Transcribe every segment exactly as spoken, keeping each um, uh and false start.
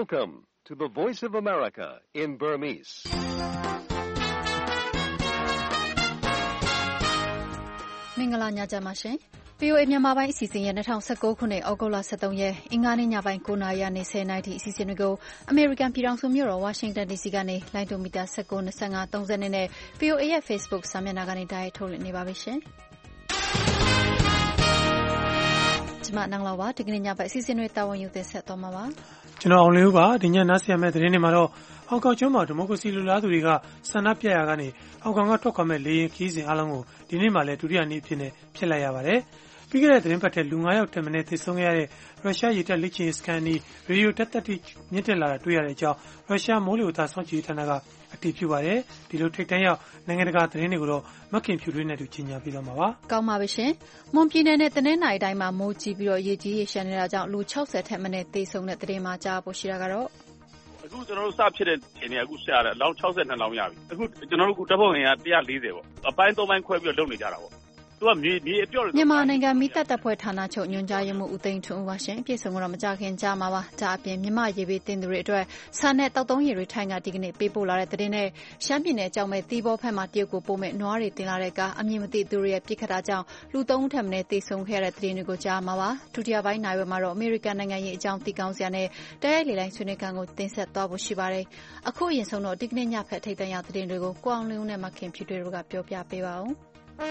Welcome to the Voice of America in Burmese. မင်္ဂလာညချမ်းပါရှင်။ ဗီအိုအေ မြန်မာပိုင်းအစီအစဉ်ရဲ့၂၀၁၉ခုနှစ်ဩဂုတ်လ၁၃ရက်အင်္ဂါနေ့ညပိုင်း၉နာရီကနေ၁၀နာရီထိအစီအစဉ်တွေကိုအမေရိကန်ပြည်ထောင်စုမြို့တော်ဝါရှင်တန်ဒီစီကနေလိုင်းဒိုမီတာ၁၉ ၂၅ ၃၀နဲ့ ဗီအိုအေရဲ့ Facebook စာမျက်နှာကနေတိုက်ရိုက်ထုတ်လွှင့်နေပါပြီရှင်။ကျွန်မနန်းလောပါဒီကနေ့ညပိုင်းအစီအစဉ်တွေတာဝန်ယူတင်ဆက်သွားမှာပါ။ကျွန်တော်အောင်လင်းဦးပါဒီညနားဆင်ရမယ့်သတင်းတွေမှာတော့ဟောင်ကောင်ကျွန်းမှာဒီမိုကရေစီလူလားသူတွေကဆန္ဒပြရာကနေဟောင်ကောင်ကထွက်ခွာမဲ့လေယာဉ်ခီးစဉ်အလုံးကိုဒီနေ့မှလည်းဒုတိယနေ့အဖြစ်နဲ့ဖြစ်လိုက်ရပါတယ်။ပြီးခဲ့တဲ့သတင်းပတ်ထဲလူ၅ယောက်ထက်မနည်းသေဆုံးခဲ့ရတဲ့ရုရှားရေတပ်လက်ချင်စကန်ဒီရေဒီယိုတက်တက်တိမြင့်တက်လာတာတွေ့ရတဲ့အကြောင်းရုရှားမိုးလေဝသစောင့်ကြည့်ဌာနကအတည်ပြုပါတယ်။ဒီလိုထိတ်တန့်ရောက်နိုင်ငံတကာသတင်းတွေကိုတော့မခင်ဖြူတွေနဲ့တူကြီးညာပြီးတော့မှာပါ။ကောင်းပါပြီရှင်။မွန်ပြည်နယ်နဲ့တနင်္လာရီတိုင်းမှာမိုးကြီးပြီးတော့ရေကြီးရေရှမ်းနေတာကြောင့်လူ၆၀ထက်မနည်းသေဆုံးတဲ့သတင်းမှာကြားဖို့ရှိတာကတော့အခုကျွန်တော်တို့စဖြစ်တဲ့ချိန်တွေအခုရှာတယ်အလောင်း၆၂လောင်းရပြီအခုကျွန်တော်တို့အခုတပ်ဖွဲ့ဝင်က၁၄၀ပေါ့အပိုင်း၃ပိုင်းခွဲပြီးတော့လုပ်နေကြတာပေါ့သူကမြေမြေအပြော့မြန်မာနိုင်ငံမိသက်တပ်ဖွဲ့ဌာနချုပ်ညွှန်ကြားရေးမှူးဦးသိန်းထွန်းဦးပါရှင်ပြည်ဆုံးကတော့မကြခင်ကြားမှာပါဒါအပြင်မြန်မာရေဘေးတင်သူတွေအတွက်ဆန်နဲ့တောက်သုံးရေတွေထိုင်ကဒီကနေ့ပေးပို့လာတဲ့သတင်းနဲ့ရှမ်းပြည်နယ်ကြောင်မဲ့တီးဘောဖက်မှာတရုတ်ကိုပို့မဲ့နွားတွေတင်လာတဲ့ကားအမြင့်မသိသူတွေရဲ့ပြစ်ခတ်တာကြောင့်လူသုံးဦးထက်မနည်းသေဆုံးခဲ့တဲ့သတင်းတွေကိုကြားမှာပါဒုတိယပိုင်းနိုင်ဝဲမှာတော့အမေရိကန်နိုင်ငံရေးအကြောင်းတီကောင်းစရာနဲ့တိုက်ရိုက်လေလိုင်းဆွေးနွေးခန်းကိုတင်ဆက်သွားဖို့ရှိပါတယ်အခုအရင်ဆုံးတော့ဒီကနေ့ညဖက်ထိတ်တန့်ရသတင်းတွေကိုကိုအောင်လင်းဦးနဲ့မခင်ဖြူတွေကပြောပြပေးပါဦး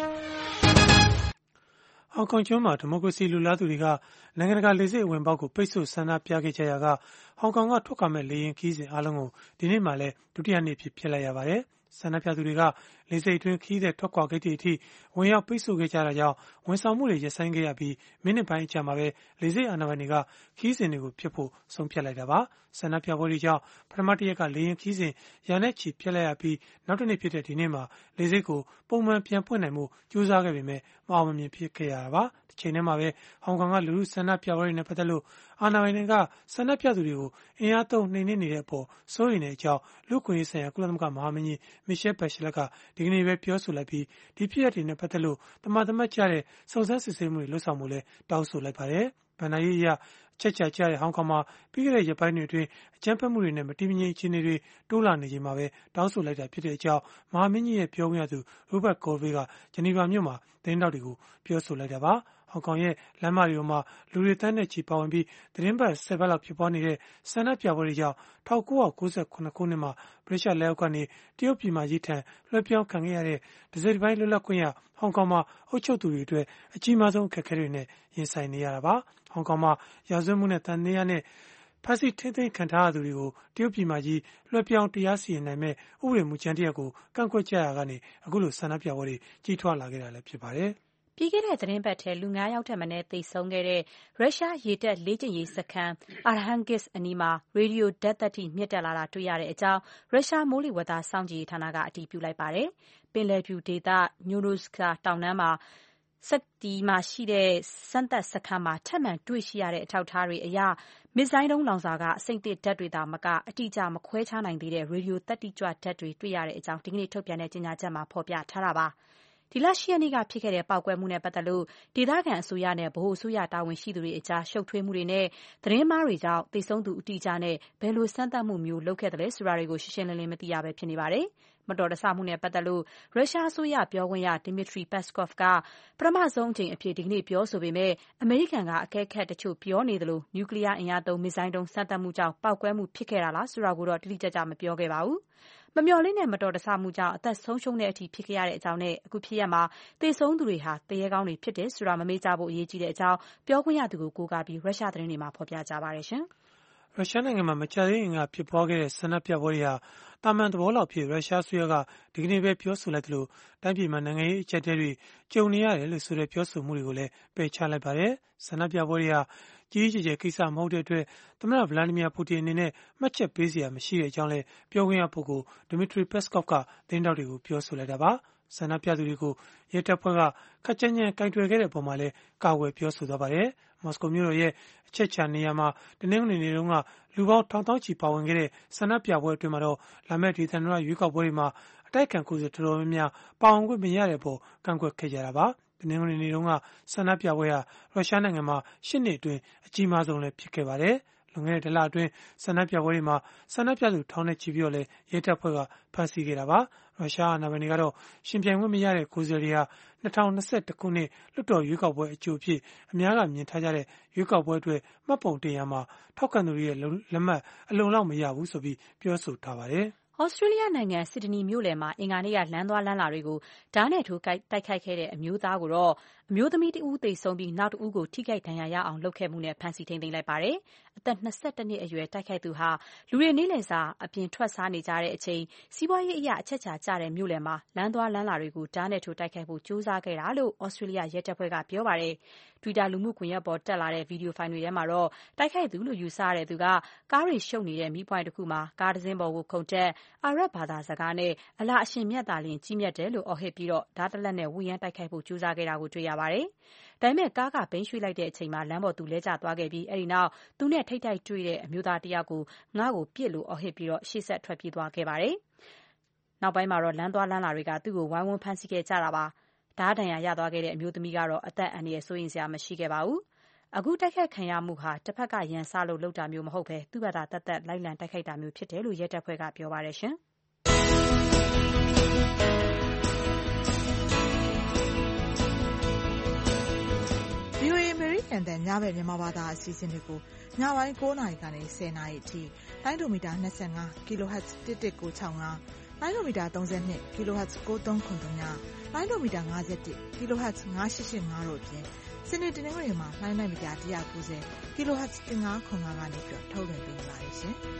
ဟောင်ကောင်ကျွန်းမှာဒီမိုကရေစီလူလားသူတွေကနိုင်ငံတကာလေဆိပ်အဝင်ပေါက်ကိုပိတ်ဆို့ဆန္ဒပြခဲ့ကြရာကဟောင်ကောင်ကထွက်ခွာမဲ့လေယာဉ်ခီးစဉ်အလုံးကိုဒီနေ့မှလည်းဒုတိယနေ့ဖြစ်ဖြစ်လိုက်ရပါတယ်။ဆန္ဒပြသူတွေကလေဆိပ်အတွင်းခီးတဲ့ထွက်ခွာဂိတ်တွေအထိဝင်ရောက်ပိတ်ဆို့ခဲ့ကြတာကြောင့်ဝန်ဆောင်မှုတွေရပ်ဆိုင်းခဲ့ရပြီးမိနစ်ပိုင်းအကြာမှာပဲလေဆိပ်အာဏာပိုင်တွေကခီးစဉ်တွေကိုဖျက်ဖို့ဆုံးဖြတ်လိုက်တာပါ။ဆန္ဒပြပွဲတွေကြောင့်ပထမတစ်ရက်ကလေယာဉ်ခီးစဉ်ရာနဲ့ချီဖျက်လိုက်ရပြီးနောက်တစ်နေ့ဖြစ်တဲ့ဒီနေ့မှာလေဆိပ်ကိုပုံမှန်ပြန်ဖွင့်နိုင်မှုကြိုးစားခဲ့ပေမဲ့မအောင်မမြင်ဖြစ်ခဲ့ရတာပါ။တစ်ချိန်တည်းမှာပဲဟောင်ကောင်ကလူလူဆန္ဒပြပွဲတွေနဲ့ပတ်သက်လို့အာဏာပိုင်တွေကဆန္ဒပြသူတွေကိုအင်အားသုံးနှိမ်နင်းနေတဲ့အပေါ်စိုးရိမ်တဲ့အကြောင်းလူ့အခွင့်အရေးဆိုင်ရာကုလသမဂ္ဂမဟာမင်းကြီးမီရှယ်ဘက်ရှလက်ကဒီကနေ့ပဲပြောဆိုလိုက်ပြီးဒီဖြစ်ရပ်တွေနဲ့ပတ်သက်လို့တမန်တမတ်ကြတဲ့စုံစမ်းစစ်ဆေးမှုတွေလှုပ်ဆောင်မှုလဲတောင်းဆိုလိုက်ပါတယ်။ဗန်နာရေးအရချက်ချာကျတဲ့ဟောင်ကောင်မှာပြီးခဲ့တဲ့ရက်ပိုင်းတွေအတွင်းအကြမ်းဖက်မှုတွေနဲ့မတည်မငြိမ်အခြေအနေတွေတိုးလာနေချိန်မှာပဲတောင်းဆိုလိုက်တာဖြစ်တဲ့အကြောင်းမဟာမင်းကြီးရဲ့ပြောခွင့်ရသူရိုဘတ်ကော်ဗေးကဂျနီဗာမြို့မှာသတင်းတောက်တွေကိုပြောဆိုလိုက်တာပါ။ဟောင်ကောင်ရဲ့လမ်းမတွေပေါ်မှာလူတွေတန်းနဲ့ချီပါဝင်ပြီးသတင်းပတ်ဆယ်ပတ်လောက်ဖြစ်ပွားနေတဲ့ဆန္ဒပြပွဲတွေကြောင့်၁၉၉၇ခုနှစ်မှာဗြိတိရှလက်အောက်ကနေတရုတ်ပြည်မှာရေးထံလွှဲပြောင်းခံခဲ့ရတဲ့ဒဇယ်တစ်ပိုင်းလွတ်လပ်ခွင့်ရဟောင်ကောင်မှာအုပ်ချုပ်သူတွေအတွက်အကြီးမားဆုံးအခက်အခဲတွေနဲ့ရင်ဆိုင်နေရတာပါ။ဟောင်ကောင်မှာရာဇဝတ်မှုနဲ့တန်တရားနဲ့ဖမ်းဆီးထိန်းသိမ်းခံထားရသူတွေကိုတရုတ်ပြည်မှာကြီးလွှဲပြောင်းတရားစီရင်နိုင်မဲ့ဥပဒေမူကြမ်းတစ်ရပ်ကိုကန့်ကွက်ကြရာကနေအခုလိုဆန္ဒပြပွဲတွေကြီးထွားလာခဲ့တာလည်းဖြစ်ပါတယ်။ပြီးခဲ့တဲ့သတင်းပတ်ထဲလူ၅ယောက်ထက်မနည်းသေဆုံးခဲ့တဲ့ရုရှားရေတပ်လေ့ကျင့်ရေးစခန်းအာရဟန်ဂစ်အနီးမှာရေဒီယိုဓာတ်သတ္တိမြင့်တက်လာတာတွေ့ရတဲ့အကြောင်းရုရှားမိုးလေဝသစောင့်ကြည့်ရေးဌာနကအတည်ပြုလိုက်ပါတယ်။ပင်လယ်ဖြူဒေသညိုနိုစကာတောင်တန်းမှာစက်တီမှာရှိတဲ့စမ်းသပ်စခန်းမှာထပ်မံတွေ့ရှိရတဲ့အထောက်အထားတွေအရမစ်ဇိုင်းဒုံးလောင်စာကအစိမ့်သစ်ဓာတ်တွေသာမကအတိအကျမခွဲခြားနိုင်သေးတဲ့ရေဒီယိုသတ္တိကြွဓာတ်တွေတွေ့ရတဲ့အကြောင်းဒီကနေ့ထုတ်ပြန်တဲ့ကြေညာချက်မှာဖော်ပြထားတာပါ။ဒီလ၈ရက်နေ့ကဖြစ်ခဲ့တဲ့ပေါက်ကွဲမှုနဲ့ပတ်သက်လို့ဒေသခံအစိုးရနဲ့ဗဟိုအစိုးရတာဝန်ရှိသူတွေအကြားရှုပ်ထွေးမှုတွေနဲ့သတင်းမှားတွေကြောင့်သေဆုံးသူအတိအကျနဲ့ဘယ်လိုစမ်းသပ်မှုမျိုးလုပ်ခဲ့တယ်လဲဆိုတာတွေကိုရှင်းရှင်းလင်းလင်းမသိရပဲဖြစ်နေပါတယ်။မတော်တဆမှုနဲ့ပတ်သက်လို့ရုရှားအစိုးရပြောခွင့်ရဒီမီထရီပက်စကော့ဖ်ကပထမဆုံးအကြိမ်အဖြစ်ဒီကနေ့ပြောဆိုပေမဲ့အမေရိကန်ကအကဲခတ်တချို့ပြောနေသလိုနျူကလ িয়ার အင်အားသုံးမစ်ဇိုင်းဒုံးစမ်းသပ်မှုကြောင့်ပေါက်ကွဲမှုဖြစ်ခဲ့တာလားဆိုတာကိုတော့တိတိကျကျမပြောခဲ့ပါဘူး။မမျှော်လင့်တဲ့မတော်တဆမှုကြောင့်အသက်ဆုံးရှုံးတဲ့အထိဖြစ်ခဲ့ရတဲ့အကြောင်းနဲ့အခုဖြစ်ရပ်မှာသေဆုံးသူတွေဟာတရေကောင်းတွေဖြစ်တယ်ဆိုတာမမေ့ကြဖို့အရေးကြီးတဲ့အကြောင်းပြောခွင့်ရသူကိုကိုးကားပြီးရုရှားသတင်းတွေမှာဖော်ပြကြပါတယ်ရှင်။ရုရှားနိုင်ငံမှာမကြာသေးခင်ကဖြစ်ပွားခဲ့တဲ့ဆန္ဒပြပွဲတွေဟာတာမန်သဘောလောက်ဖြစ်ရုရှားအစိုးရကဒီကနေ့ပဲပြောဆိုလိုက်သလိုတိုင်းပြည်မှာနိုင်ငံရေးအကျပ်အတည်းတွေကြုံနေရတယ်လို့ဆိုတဲ့ပြောဆိုမှုတွေကိုလည်းပယ်ချလိုက်ပါတယ်။ဆန္ဒပြပွဲတွေဟာကြီးကြီးကျယ်ကျယ်ကိစ္စမဟုတ်တဲ့အတွက်သမ္မတဗလာဒီမီယာပူတင်အနေနဲ့မှတ်ချက်ပေးစရာမရှိတဲ့အကြောင်းလည်းပြောခွင့်ရပုဂ္ဂိုလ်ဒီမီထရီပက်စကော့ဖ်ကသတင်းတောက်တွေကိုပြောဆိုလိုက်တာပါ။ဆန္ဒပြသူတွေကိုရဲတပ်ဖွဲ့ကခက်ကြမ်းကြမ်းကင်တွယ်ခဲ့တဲ့ပုံမှာလည်းကာဝယ်ပြောဆိုသွားပါတယ်။မော်စကိုမြို့တော်ရဲ့အချက်ချာနေရာမှာတနင်္ဂနွေနေ့တုန်းကလူပေါင်းထောင်သောင်းချီပါဝင်ခဲ့တဲ့ဆန္ဒပြပွဲအတွင်းမှာတော့လာမယ့်ဒေသန္တရရွေးကောက်ပွဲတွေမှာအတိုက်အခံကိုယ်စားတော်တော်များများပါဝင်ခွင့်မရတဲ့အပေါ်ကန့်ကွက်ခဲ့ကြတာပါ။တနင်္ဂနွေနေ့တုန်းကဆန္ဒပြပွဲဟာရုရှားနိုင်ငံမှာရှစ်နှစ်အတွင်းအကြီးမားဆုံးလည်းဖြစ်ခဲ့ပါတယ်။လွန်ခဲ့တဲ့တလအတွင်းဆန္ဒပြပွဲတွေမှာဆန္ဒပြသူထောင်နဲ့ချီပြီးတော့လည်းရဲတပ်ဖွဲ့ကဖမ်းဆီးခဲ့တာပါ။ရုရှားအာဏာပိုင်တွေကတော့ရှင်ပြိုင်ခွင့်မရတဲ့ကိုယ်စားလှယ်တွေဟာ၂၀၂၁ခုနှစ်လွှတ်တော်ရွေးကောက်ပွဲအကြိုအဖြစ်အများကမြင်ထားကြတဲ့ရွေးကောက်ပွဲအတွက်မှတ်ပုံတင်ရမှာထောက်ခံသူတွေရဲ့လက်မှတ်အလုံလောက်မရဘူးဆိုပြီးပြောဆိုထားပါတယ်။ဩစတြေးလျနိုင်ငံဆစ်ဒနီမြို့လယ်မှာအင်္ဂါနေ့ကလမ်းသွားလမ်းလာတွေကိုဓာတ်နဲ့ထိုးတိုက်ခိုက်ခဲ့တဲ့အမျိုးသားကိုတော့အမျိုးသမီးတဦးသေဆုံးပြီးနောက်တဦးကိုထိခိုက်ဒဏ်ရာရအောင်လုပ်ခဲ့မှုနဲ့ဖမ်းဆီးထိန်းသိမ်းလိုက်ပါတယ်။အသက်၂၁နှစ်အရွယ်တိုက်ခိုက်သူဟာလူတွေနေ့လည်စာအပြင်ထွက်စားနေကြတဲ့အချိန်စီးပွားရေးအရာအချက်ချာကျတဲ့မြို့လယ်မှာလမ်းသွားလမ်းလာတွေကိုဓာတ်နဲ့ထိုးတိုက်ခိုက်ဖို့ကြိုးစားခဲ့တာလို့ဩစတြေးလျရဲတပ်ဖွဲ့ကပြောပါတယ်။ Twitter လူမှုကွန်ရက်ပေါ်တက်လာတဲ့ဗီဒီယိုဖိုင်တွေထဲမှာတော့တိုက်ခိုက်သူလို့ယူဆရတဲ့သူကကားတွေရှုပ်နေတဲ့မီးပွိုင့်တစ်ခုမှာကားတစ်စင်းပေါ်ကိုခုန်တက်အာရပ်ဘာသာစကားနဲ့အလားအရှင်မြတ်သာလျှင်ကြီးမြတ်တယ်လို့အော်ဟစ်ပြီးတော့ဓာတ်တလက်နဲ့ဝှေ့ယမ်းတိုက်ခိုက်ဖို့ကြိုးစားခဲ့တာကိုတွေ့ရပါတယ်။ဒါပေမဲ့ကားကဘိန်းရွှေ့လိုက်တဲ့အချိန်မှာလမ်းပေါ်သူလဲကျသွားခဲ့ပြီးအဲဒီနောက်သူနဲ့ထိပ်တိုက်တွေ့တဲ့အမျိုးသားတစ်ယောက်ကိုငါ့ကိုပြစ်လို့အော်ဟစ်ပြီးတော့ရှေ့ဆက်ထွက်ပြေးသွားခဲ့ပါတယ်။နောက်ပိုင်းမှာတော့လမ်းသွားလမ်းလာတွေကသူ့ကိုဝိုင်းဝန်းဖမ်းဆီးခဲ့ကြတာပါ။ဓာတ်ဒဏ်ရာရသွားခဲ့တဲ့အမျိုးသမီးကတော့အသက်အန္တရာယ်စိုးရိမ်စရာမရှိခဲ့ပါဘူး။အခုတိုက်ခိုက်ခံရမှုဟာတစ်ဖက်ကရန်စလို့လုပ်တာမျိုးမဟုတ်ဘဲသူ့ဘာသာတသက်လိုက်လံတိုက်ခိုက်တာမျိုးဖြစ်တယ်လို့ရဲတပ်ဖွဲ့ကပြောပါတယ်ရှင်။ဗွီအိုအေ American တန်ညဘက်မြန်မာဘာသာအစီအစဉ်တွေကိုညပိုင်း၉နာရီကနေ၁၀နာရီအထိလိုင်းဒိုမီတာ၂၅ kHz ၁၁၉၆၅လိုင်းဒိုမီတာ၃၂ kHz ၉၃၇၃လိုင်းဒိုမီတာ၅၁ kHz ၅၈၈၅တို့အပြင်စနေတနင်္ဂနွေမှာလိုင်းနိုက်မီတာ၁၉၀ kHz ၁၅၇၅ကနေပြီးထုတ်လွှင့်ပေးနေပါတယ်ရှင်။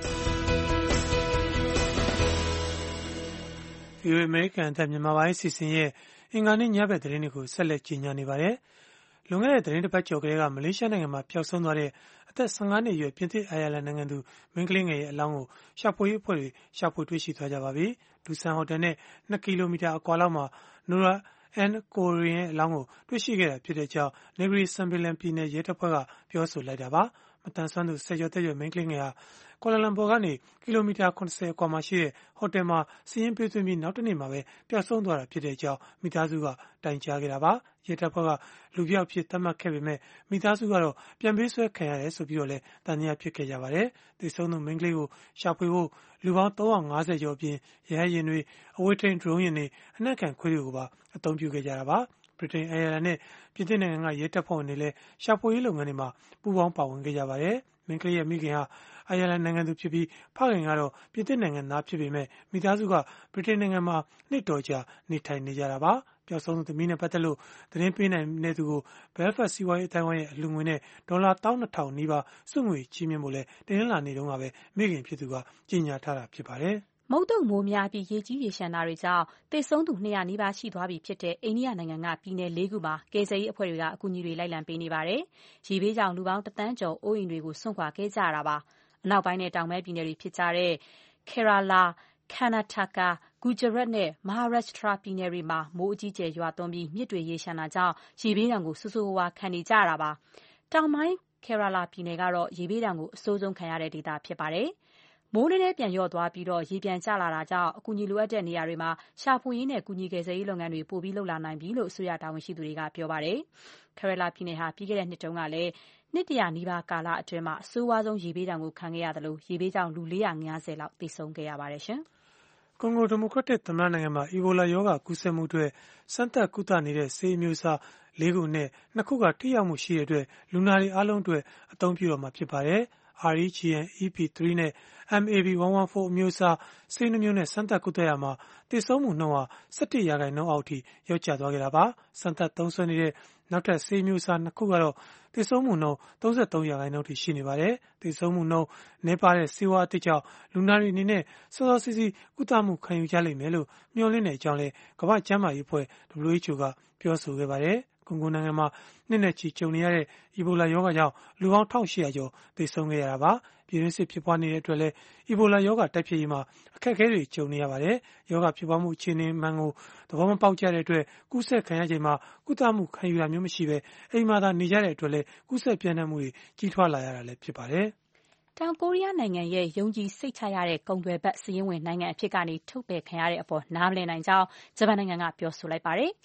ဗွီအိုအေ American အသံမြန်မာပိုင်းအစီအစဉ်ရဲ့အင်္ဂါနေ့ညဘက်သတင်းတွေကိုဆက်လက်ကြီးညာနေပါတယ်။လွန်ခဲ့တဲ့သတင်းတစ်ပတ်ကျော်ကလေးကမလေးရှားနိုင်ငံမှာပျောက်ဆုံးသွားတဲ့အသက်၁၅နှစ်အရွယ်ပြင်သစ်အိုင်ယာလန်နိုင်ငံသူမိန်းကလေးငယ်ရဲ့အလောင်းကိုရှာဖွေရေးအဖွဲ့တွေရှာဖွေတွေ့ရှိသွားကြပါပြီ။ဒူဆန်ဟိုတယ်နဲ့၂ကီလိုမီတာအကွာလောက်မှာနိုရာအန်ကိုရီရဲ့အလောင်းကိုတွေ့ရှိခဲ့တာဖြစ်တဲ့အကြောင်း Negri Sembilan ပြည်နယ်ရဲတပ်ဖွဲ့ကပြောဆိုလိုက်တာပါ။မတန်ဆွမ်းသူဆယ်ကျော်သက်ရွယ်မိန်းကလေးငယ်ဟာကွာလာလမ်ပူကနေကီလိုမီတာ၇၀အကွာမှာရှိတဲ့ဟိုတယ်မှာစာရင်းပေးသွင်းပြီးနောက်တနေ့မှာပဲပျောက်ဆုံးသွားတာဖြစ်တဲ့အကြောင်းမိသားစုကတိုင်ကြားခဲ့တာပါ။ရဲတပ်ဖွဲ့ကလူပြောက်ဖြစ်သတ်မှတ်ခဲ့ပေမဲ့မိသားစုကတော့ပြန်ပေးဆွဲခံရတယ်ဆိုပြီးတော့လည်းတန်တရားဖြစ်ခဲ့ကြပါတယ်။သေဆုံးသူမိန်းကလေးကိုရှာဖွေဖို့လူပေါင်း၃၅၀ကျော်အပြင်ရဟတ်ယာဉ်တွေအဝေးထိန်းဒရုန်းယာဉ်တွေအနက်ခံခွေးတွေကိုပါအသုံးပြုခဲ့ကြတာပါ။ဗြိတိန်အိုင်ယာလန်နဲ့ပြင်သစ်နိုင်ငံကရဲတပ်ဖွဲ့ဝင်တွေလည်းရှာဖွေရေးလုပ်ငန်းတွေမှာပူးပေါင်းပါဝင်ခဲ့ကြပါတယ်။မိန်းကလေးရဲ့မိခင်ဟာအိုင်ယာလန်နိုင်ငံသူဖြစ်ပြီးဖခင်ကတော့ပြင်သစ်နိုင်ငံသားဖြစ်ပေမဲ့မိသားစုကဗြိတိန်နိုင်ငံမှာနှစ်တော်ကြာနေထိုင်နေကြတာပါ။ပျောက်ဆုံးသူသမီးနဲ့ပတ်သက်လို့သတင်းပေးနိုင်တဲ့သူကို Belfast စီးပွားရေးအတိုင်းအဝိုင်းရဲ့အလှူငွေနဲ့ဒေါ်လာ၁၂ထောင်နီးပါးစုငွေချီးမြှင့်ဖို့လဲတင်နင်္လာနေ့တုန်းကပဲမိခင်ဖြစ်သူကကြေညာထားတာဖြစ်ပါတယ်။မုတ်သုန်မိုးများပြီးရေကြီးရေလျှံတာတွေကြောင့်သေဆုံးသူ၂၀၀နီးပါးရှိသွားပြီဖြစ်တဲ့အိန္ဒိယနိုင်ငံကပြည်နယ်လေးခုမှာကယ်ဆယ်ရေးအဖွဲ့တွေကအကူအညီတွေလိုက်လံပေးနေပါတယ်။ရေဘေးကြောင့်လူပေါင်းတစ်သန်းကျော်အိုးအိမ်တွေကိုစွန့်ခွာခဲ့ကြရတာပါ။အနောက်ပိုင်းနဲ့တောင်ပိုင်းပြည်နယ်တွေဖြစ်ကြတဲ့ Kerala, Karnataka, Gujarat နဲ့ Maharashtra ပြည်နယ်တွေမှာမိုးအကြီးအကျယ်ရွာသွန်းပြီးမြစ်တွေရေလျှံတာကြောင့်ရေဘေးဒဏ်ကိုဆိုးဆိုးဝါးဝါးခံနေကြရတာပါ။တောင်ပိုင်း Kerala ပြည်နယ်ကတော့ရေဘေးဒဏ်ကိုအဆိုးဆုံးခံရတဲ့ဒေသဖြစ်ပါတယ်။မိုးနည်းနည်းပြန်လျော့သွားပြီးတော့ရေပြန်ကျလာတာကြောင့်အကူအညီလိုအပ်တဲ့နေရာတွေမှာရှာဖွေရေးနဲ့ကူညီကယ်ဆယ်ရေးလုပ်ငန်းတွေပိုပြီးလုပ်လာနိုင်ပြီလို့အစိုးရတာဝန်ရှိသူတွေကပြောပါတယ်။ Kerala ပြည်နယ်ဟာပြီးခဲ့တဲ့နှစ်တုန်းကလည်းနှစ်တရာနီးပါးကာလအတွင်းမှာအဆိုးဝါးဆုံးရေဘေးဒဏ်ကိုခံခဲ့ရတယ်လို့ရေဘေးကြောင့်လူ၄၅၀လောက်သေဆုံးခဲ့ရပါတယ်ရှင်။ကွန်ဂိုဒီမိုကရက်တစ်သမ္မတနိုင်ငံမှာအီဘိုလာရောဂါကူးစက်မှုအတွက်စမ်းသပ်ကုသနေတဲ့ဆေးအမျိုးအစားလေးခုနဲ့နှစ်ခုကထိရောက်မှုရှိတဲ့အတွက်လူနာတွေအားလုံးအတွက်အသုံးပြုတော့မှာဖြစ်ပါတယ်။ R E G N E P ၃ နဲ့ M A B ၁၁၄ အမျိုးအစားဆေးနှမျိုးနဲ့စမ်းသပ်ကုသရာမှာသေဆုံးမှုနှုန်းဟာ၁၁ရာခိုင်နှုန်းအောက်အထိလျော့ကျသွားခဲ့တာပါ။စမ်းသပ်သုံးစွဲနေတဲ့နောက်ထပ်ဆေးမျိုးအစားနှစ်ခုကတော့သေဆုံးမှုနှုန်း၃၃ရာခိုင်နှုန်းထိရှိနေပါတယ်။သေဆုံးမှုနှုန်းနည်းပါးတဲ့ဆေးဝါးအသစ်ကြောင့်လူနာတွေအနေနဲ့စောစောစီးစီးကုသမှုခံယူကြလိမ့်မယ်လို့မျှော်လင့်တဲ့အကြောင်းလည်းကမ္ဘာ့ကျန်းမာရေးအဖွဲ့ W H O ကပြောဆိုခဲ့ပါတယ်။ကွန်ဂိုနိုင်ငံမှာနှစ်နဲ့ချီကြုံနေရတဲ့အီဘိုလာရောဂါကြောင့်လူပေါင်း၁၈၀၀ကျော်သေဆုံးခဲ့ရတာပါ။ပြည်တွင်းစစ်ဖြစ်ပွားနေတဲ့အတွက်လည်းအီဘိုလာရောဂါတိုက်ဖျက်ရေးမှာအခက်အခဲတွေကြုံနေရပါတယ်။ရောဂါဖြစ်ပွားမှုအခြေအနေမှန်ကိုသဘောမပေါက်ကြတဲ့အတွက်ကူးစက်ခံရချိန်မှာကုသမှုခံယူတာမျိုးမရှိဘဲအိမ်မှာသာနေကြတဲ့အတွက်လည်းကူးစက်ပြန့်နှံ့မှုတွေကြီးထွားလာရတာလည်းဖြစ်ပါတယ်။တောင်ကိုရီးယားနိုင်ငံရဲ့ယုံကြည်စိတ်ချရတဲ့ကုန်သွယ်ဘက်စာရင်းဝင်နိုင်ငံအဖြစ်ကနေထုတ်ပယ်ခံရတဲ့အပေါ်နားမလည်နိုင်ကြောင်းဂျပန်နိုင်ငံကပြောဆိုလိုက်ပါတယ်။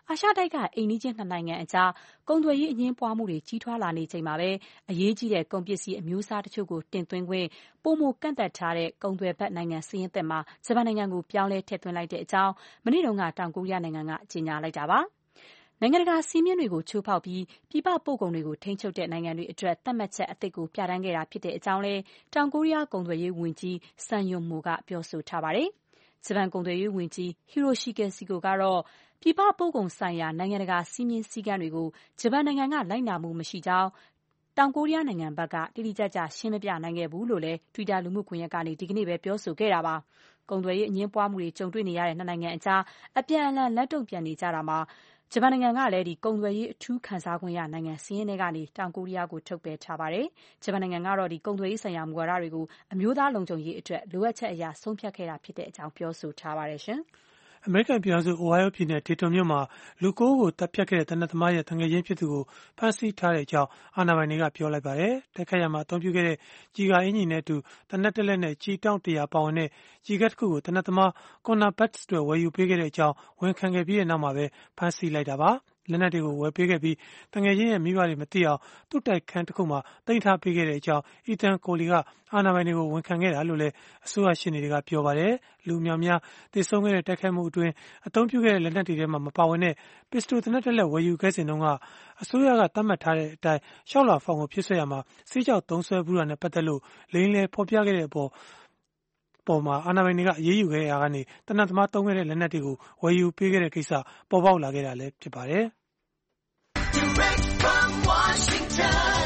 အာရှတိုက်ကအိမ်နီးချင်းနှစ်နိုင်ငံအကြားကုန်သွယ်ရေးအငြင်းပွားမှုတွေကြီးထွားလာနေချိန်မှာပဲအရေးကြီးတဲ့ကုန်ပစ္စည်းအမျိုးအစားတချို့ကိုတင်သွင်းခွင့်ပိုမိုကန့်သတ်ထားတဲ့ကုန်သွယ်ဘက်နိုင်ငံစာရင်းသစ်မှာဂျပန်နိုင်ငံကိုပြောင်းလဲထည့်သွင်းလိုက်တဲ့အကြောင်းမနေ့တုန်းကတောင်ကိုရီးယားနိုင်ငံကကြေညာလိုက်တာပါ။နိုင်ငံတကာစည်းမျဉ်းတွေကိုချိုးဖောက်ပြီးပြည်ပပို့ကုန်တွေကိုထိန်းချုပ်တဲ့နိုင်ငံတွေအတွက်သတ်မှတ်ချက်အသစ်ကိုပြဋ္ဌာန်းခဲ့တာဖြစ်တဲ့အကြောင်းလည်းတောင်ကိုရီးယားကုန်သွယ်ရေးဝန်ကြီးဆန်ယွန်မိုကပြောဆိုထားပါတယ်။ဂျပန်ကုန်သွယ်ရေးဝန်ကြီးဟီရိုရှိကဲစီကိုကတော့ပြည်ပပို့ကုန်ဆိုင်ရာနိုင်ငံတကာစည်းမျဉ်းစည်းကမ်းတွေကိုဂျပန်နိုင်ငံကလိုက်နာမှုမရှိကြောင်းတောင်ကိုရီးယားနိုင်ငံဘက်ကတိတိကျကျရှင်းမပြနိုင်ခဲ့ဘူးလို့လည်း Twitter လူမှုကွန်ရက်ကနေဒီကနေ့ပဲပြောဆိုခဲ့တာပါ။ကုန်သွယ်ရေးအငြင်းပွားမှုတွေကြုံတွေ့နေရတဲ့နှစ်နိုင်ငံအကြားအပြန်အလှန်လက်တုံ့ပြန်နေကြတာမှာဂျပန်နိုင်ငံကလည်းဒီကုန်သွယ်ရေးအထူးခံစားခွင့်ရနိုင်ငံစီးရင်ထဲကနေတောင်ကိုရီးယားကိုထုတ်ပယ်ထားပါတယ်။ဂျပန်နိုင်ငံကတော့ဒီကုန်သွယ်ရေးဆိုင်ရာမူဝါဒတွေကိုအမျိုးသားလုံခြုံရေးအတွက်လိုအပ်ချက်အရာဆုံးဖြတ်ခဲ့တာဖြစ်တဲ့အကြောင်းပြောဆိုထားပါတယ်ရှင်။အမေရိကန်ပြည်ထောင်စုအိုဟိုင်းယိုပြည်နယ်ဒေတွန်မြို့မှာလူကိုးကိုတပ်ဖြတ်ခဲ့တဲ့တနက်သမားရဲ့တငယ်ချင်းဖြစ်သူကိုဖမ်းဆီးထားတဲ့အကြောင်းအာဏာပိုင်တွေကပြောလိုက်ပါတယ်။တိုက်ခိုက်ရမှာအသုံးပြုခဲ့တဲ့ကြီးကာအင်ဂျင်နဲ့အတူတနက်တက်လက်နဲ့ကြီးတောင့်တရာပါဝင်တဲ့ကြီးကတ်တစ်ခုကိုတနက်သမားကွန်နာဘတ်စ်တွေဝယ်ယူပေးခဲ့တဲ့အကြောင်းဝန်ခံခဲ့ပြီးတဲ့နောက်မှာပဲဖမ်းဆီးလိုက်တာပါ။လက်နက်တွေကိုဝယ်ပေးခဲ့ပြီးတငယ်ချင်းရဲ့မိဘတွေမသိအောင်သူ့တိုက်ခန်းတစ်ခုမှာတင်ထားပေးခဲ့တဲ့အကြောင်းအီတန်ကိုလီကအာဏာပိုင်တွေကိုဝန်ခံခဲ့တာလို့လည်းအစိုးရရှင်းနေတွေကပြောပါတယ်။လူများများတေဆုံးခဲ့တဲ့တိုက်ခိုက်မှုအတွင်းအသုံးပြုခဲ့တဲ့လက်နက်တွေထဲမှာမပါဝင်တဲ့ပစ္စတိုတနက်တက်လက်ဝယ်ယူခဲ့စဉ်တုန်းကအစိုးရကသတ်မှတ်ထားတဲ့အတိုင်းရှောက်လာဖောင်ကိုဖြစ်ဆွဲရမှာစီးကြောက်သုံးဆွဲဘူးတာနဲ့ပတ်သက်လို့လိန်လေဖော်ပြခဲ့တဲ့အပေါ်ပေါ်မှာအာဏာပိုင်တွေကအရေးယူခဲ့ရာကနေတနက်သမားသုံးခဲ့တဲ့လက်နက်တွေကိုဝယ်ယူပေးခဲ့တဲ့ကိစ္စပေါ်ပေါက်လာခဲ့တာလည်းဖြစ်ပါတယ်။ Direct from Washington,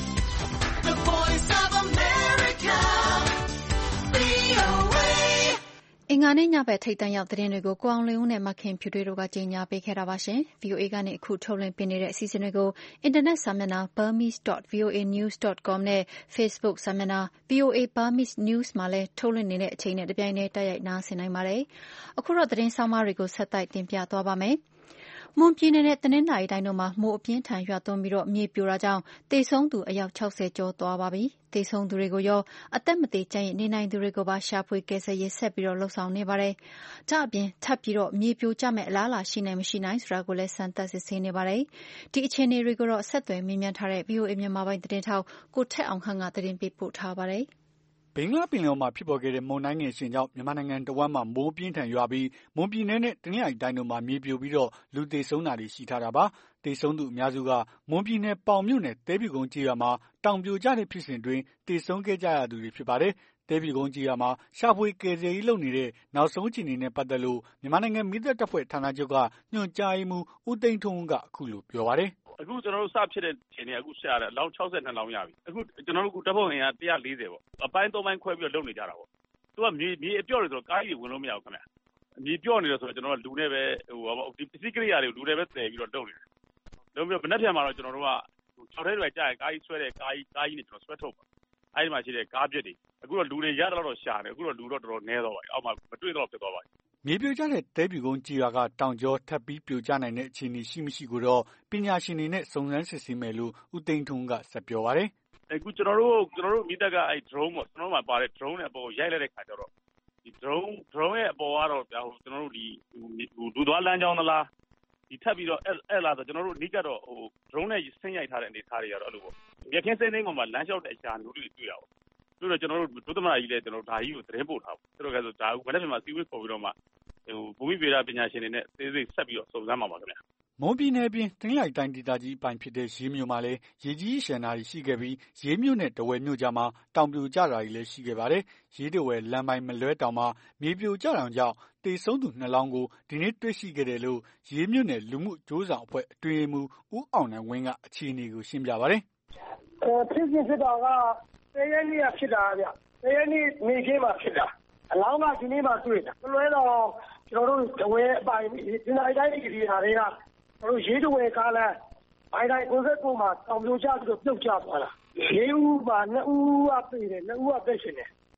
the Voice of America, ဗွီအိုအေအင်္ဂါနေ့ညဘက်ထိပ်တန်းရောက်သတင်းတွေကိုကိုအောင်လင်းဦးနဲ့မခင်ဖြူတွေတို့ကကြီးညာပေးခဲ့တာပါရှင်။ ဗွီအိုအေကနေအခုထုတ်လွှင့်ပေးနေတဲ့အစီအစဉ်တွေကိုအင်တာနက်စာမျက်နှာ burmese dot v o a news dot com နဲ့ Facebook စာမျက်နှာ ဗွီအိုအေ Burmese News မှာလည်းထုတ်လွှင့်နေတဲ့အချိန်နဲ့တပြိုင်တည်းတိုက်ရိုက်နားဆင်နိုင်ပါတယ်။အခုတော့သတင်းဆောင်မတွေကိုဆက်တိုက်တင်ပြသွားပါမယ်။မွန်ပြည်နယ်နဲ့တနင်္သာရီတိုင်းတို့မှာမိုးအပြင်းထန်ရွာသွန်းပြီးမြေပြိုတာကြောင့်သေဆုံးသူအယောက်၆၀ကျော်သွားပါပြီ။သေဆုံးသူတွေကိုရောအသက်မသေကျန်ရစ်နေနိုင်သူတွေကိုပါရှာဖွေကယ်ဆယ်ရေးဆက်ပြီးလုပ်ဆောင်နေပါတယ်။ဒါ့အပြင်ထပ်ပြီးမြေပြိုကျမယ့်အလားအလာရှိနိုင်မရှိနိုင်ဆိုတာကိုလည်းစမ်းသပ်စစ်ဆေးနေပါတယ်။ဒီအခြေအနေတွေကိုတော့ဆက်သွယ်မေးမြန်းထားတဲ့ ဗွီအိုအေမြန်မာပိုင်းသတင်းထောက်ကိုထက်အောင်ခန့်ကသတင်းပေးပို့ထားပါတယ်။ဘင်္ဂလားပင်လယ်အော်မှာဖြစ်ပေါ်ခဲ့တဲ့မုန်တိုင်းငယ်ရှင်ကြောင့်မြန်မာနိုင်ငံတဝန်းမှာမိုးပြင်းထန်ရွာပြီးမွန်ပြည်နယ်နဲ့တနင်္သာရီတိုင်းတို့မှာမြေပြိုပြီးတော့လူသေဆုံးတာတွေရှိထားတာပါ။သေဆုံးသူအများစုကမွန်ပြည်နယ်ပေါင်မြို့နယ်တဲပြူကုန်းကျေးရွာမှာတောင်ပြိုကျတဲ့ဖြစ်စဉ်တွင်သေဆုံးခဲ့ကြရသူတွေဖြစ်ပါတယ်။တဲပြူကုန်းကျေးရွာမှာရှာဖွေကယ်ဆယ်ရေးလုပ်နေတဲ့နောက်ဆုံးအခြေအနေနဲ့ပတ်သက်လို့မြန်မာနိုင်ငံမီးသတ်တပ်ဖွဲ့ဌာနချုပ်ကညွှန်ကြားရေးမှူးဦးသိန်းထွန်းဦးကအခုလိုပြောပါတယ်။အခုကျွန်တော်တို့စဖြစ်တဲ့ချိန်တွေကအခုရှာရတယ်အလောင်း၆၂လောင်းရပြီအခုကျွန်တော်တို့တပ်ဖွဲ့ဝင်က၁၄၀ပေါ့အပိုင်း၃ပိုင်းခွဲပြီးတော့လုပ်နေကြတာပေါ့သူကမြေမြေအပြော့တွေဆိုတော့ကားကြီးဝင်လို့မရဘူးခင်ဗျမြေပြော့နေလို့ဆိုတော့ကျွန်တော်တို့လူနဲ့ပဲဟိုပါဒီပစ္စည်းကိရိယာတွေလူတွေပဲတည်ပြီးတော့လုပ်နေတယ်လုပ်ပြီးတော့မနေ့ပြန်မှာတော့ကျွန်တော်တို့က၆ထဲတွေကြာရင်ကားကြီးဆွဲတဲ့ကားကြီးကားကြီးနဲ့ကျွန်တော်ဆွဲထုတ်ပါအဲ့ဒီမှာရှိတဲ့ကားပြစ်တွေအခုတော့လူတွေရတော့တော့ရှာတယ်အခုတော့လူတော့တော်တော်နည်းတော့ပါပြီအောက်မှာမတွေ့တော့ဖြစ်သွားပါပြီမြေပြိုကျတဲ့တဲပြူကုန်းကြေးရွာကတောင်ကျောထပ်ပြီးပြိုကျနိုင်တဲ့အခြေအနေရှိမရှိကိုတော့ပညာရှင်တွေနဲ့စုံစမ်းစစ်ဆေးမယ်လို့ဦးသိန်းထွန်းကဆက်ပြောပါတယ်။အခုကျွန်တော်တို့ကျွန်တော်တို့မိသက်ကအဲ့ drone ပေါ့ကျွန်တော်တို့မှာပါတဲ့ drone နဲ့အပေါ်ကိုရိုက်လိုက်တဲ့ခါကျတော့ဒီ drone drone ရဲ့အပေါ်ကတော့ဟိုကျွန်တော်တို့ဒီဟိုလူသွားလမ်းကြောင်းသလားဒီထပ်ပြီးတော့အဲ့လားဆိုကျွန်တော်တို့အနိကတော့ဟို drone နဲ့ဆင်းရိုက်ထားတဲ့အနေထားတွေကတော့အဲ့လိုပေါ့။မြက်ခင်းစိမ့်သိမ်းပေါ်မှာလမ်းလျှောက်တဲ့အရှာမျိုးတွေတွေ့ရပါဘူး။ပြီးတော့ကျွန်တော်တို့ဒုသမရကြီးလည်းကျွန်တော်ဒါကြီးကိုသတင်းပို့ထားပါ။ဆိုတော့ကဲဆိုဒါကမနေ့ကမှစီဝေးပေါ်ပြီးတော့မှဟိုဘူမိဗေဒပညာရှင်တွေနဲ့သေးသေးဆက်ပြီးတော့စုံစမ်းမှာပါခင်ဗျာမွန်ပြည်နယ်ပြင်တနင်္သာရီတိုင်းဒေသကြီးအပိုင်းဖြစ်တဲ့ရေးမြို့မှာလည်းရေကြီးရှမ်းတာတွေရှိခဲ့ပြီးရေးမြို့နဲ့တဝယ်မြို့ကြားမှာတောင်ပြိုကျတာတွေလည်းရှိခဲ့ပါတယ်ရေးတဝယ်လမ်းပိုင်းမလွဲတောင်မှာမြေပြိုကျတာကြောင့်တေဆုံးသူနှစ်လောင်းကိုဒီနေ့တွေ့ရှိခဲ့တယ်လို့ရေးမြို့နယ်လူမှုကြိုးဆောင်အဖွဲ့အတွင်းမှူးဦးအောင်နိုင်ဝင်းကအခြေအနေကိုရှင်းပြပါတယ်အဲဖြစ်ဖြစ်ဖြစ်တာကတရက်နေ့ကဖြစ်တာဗျတရက်နေ့နေခင်းမှာဖြစ်တာအလောင်းကဒီနေ့မှတွေ့တာမလွဲတော့ကျွန်တော်တို့တဝဲအပိုင်းဒီနေ့တိုင်းဒီဒီဟာတွေကကျွန်တော်ရေးတဝဲကားလမ်းဘိုင်တိုင်းကိုစက်ကိုမှတောင်ပြိုကျပြီးတော့ပြုတ်ကျသွားတာလေးဦးပါနှစ်ဦးကပြေးတယ်နှစ်ဦးကပြည့်ရှင်တယ်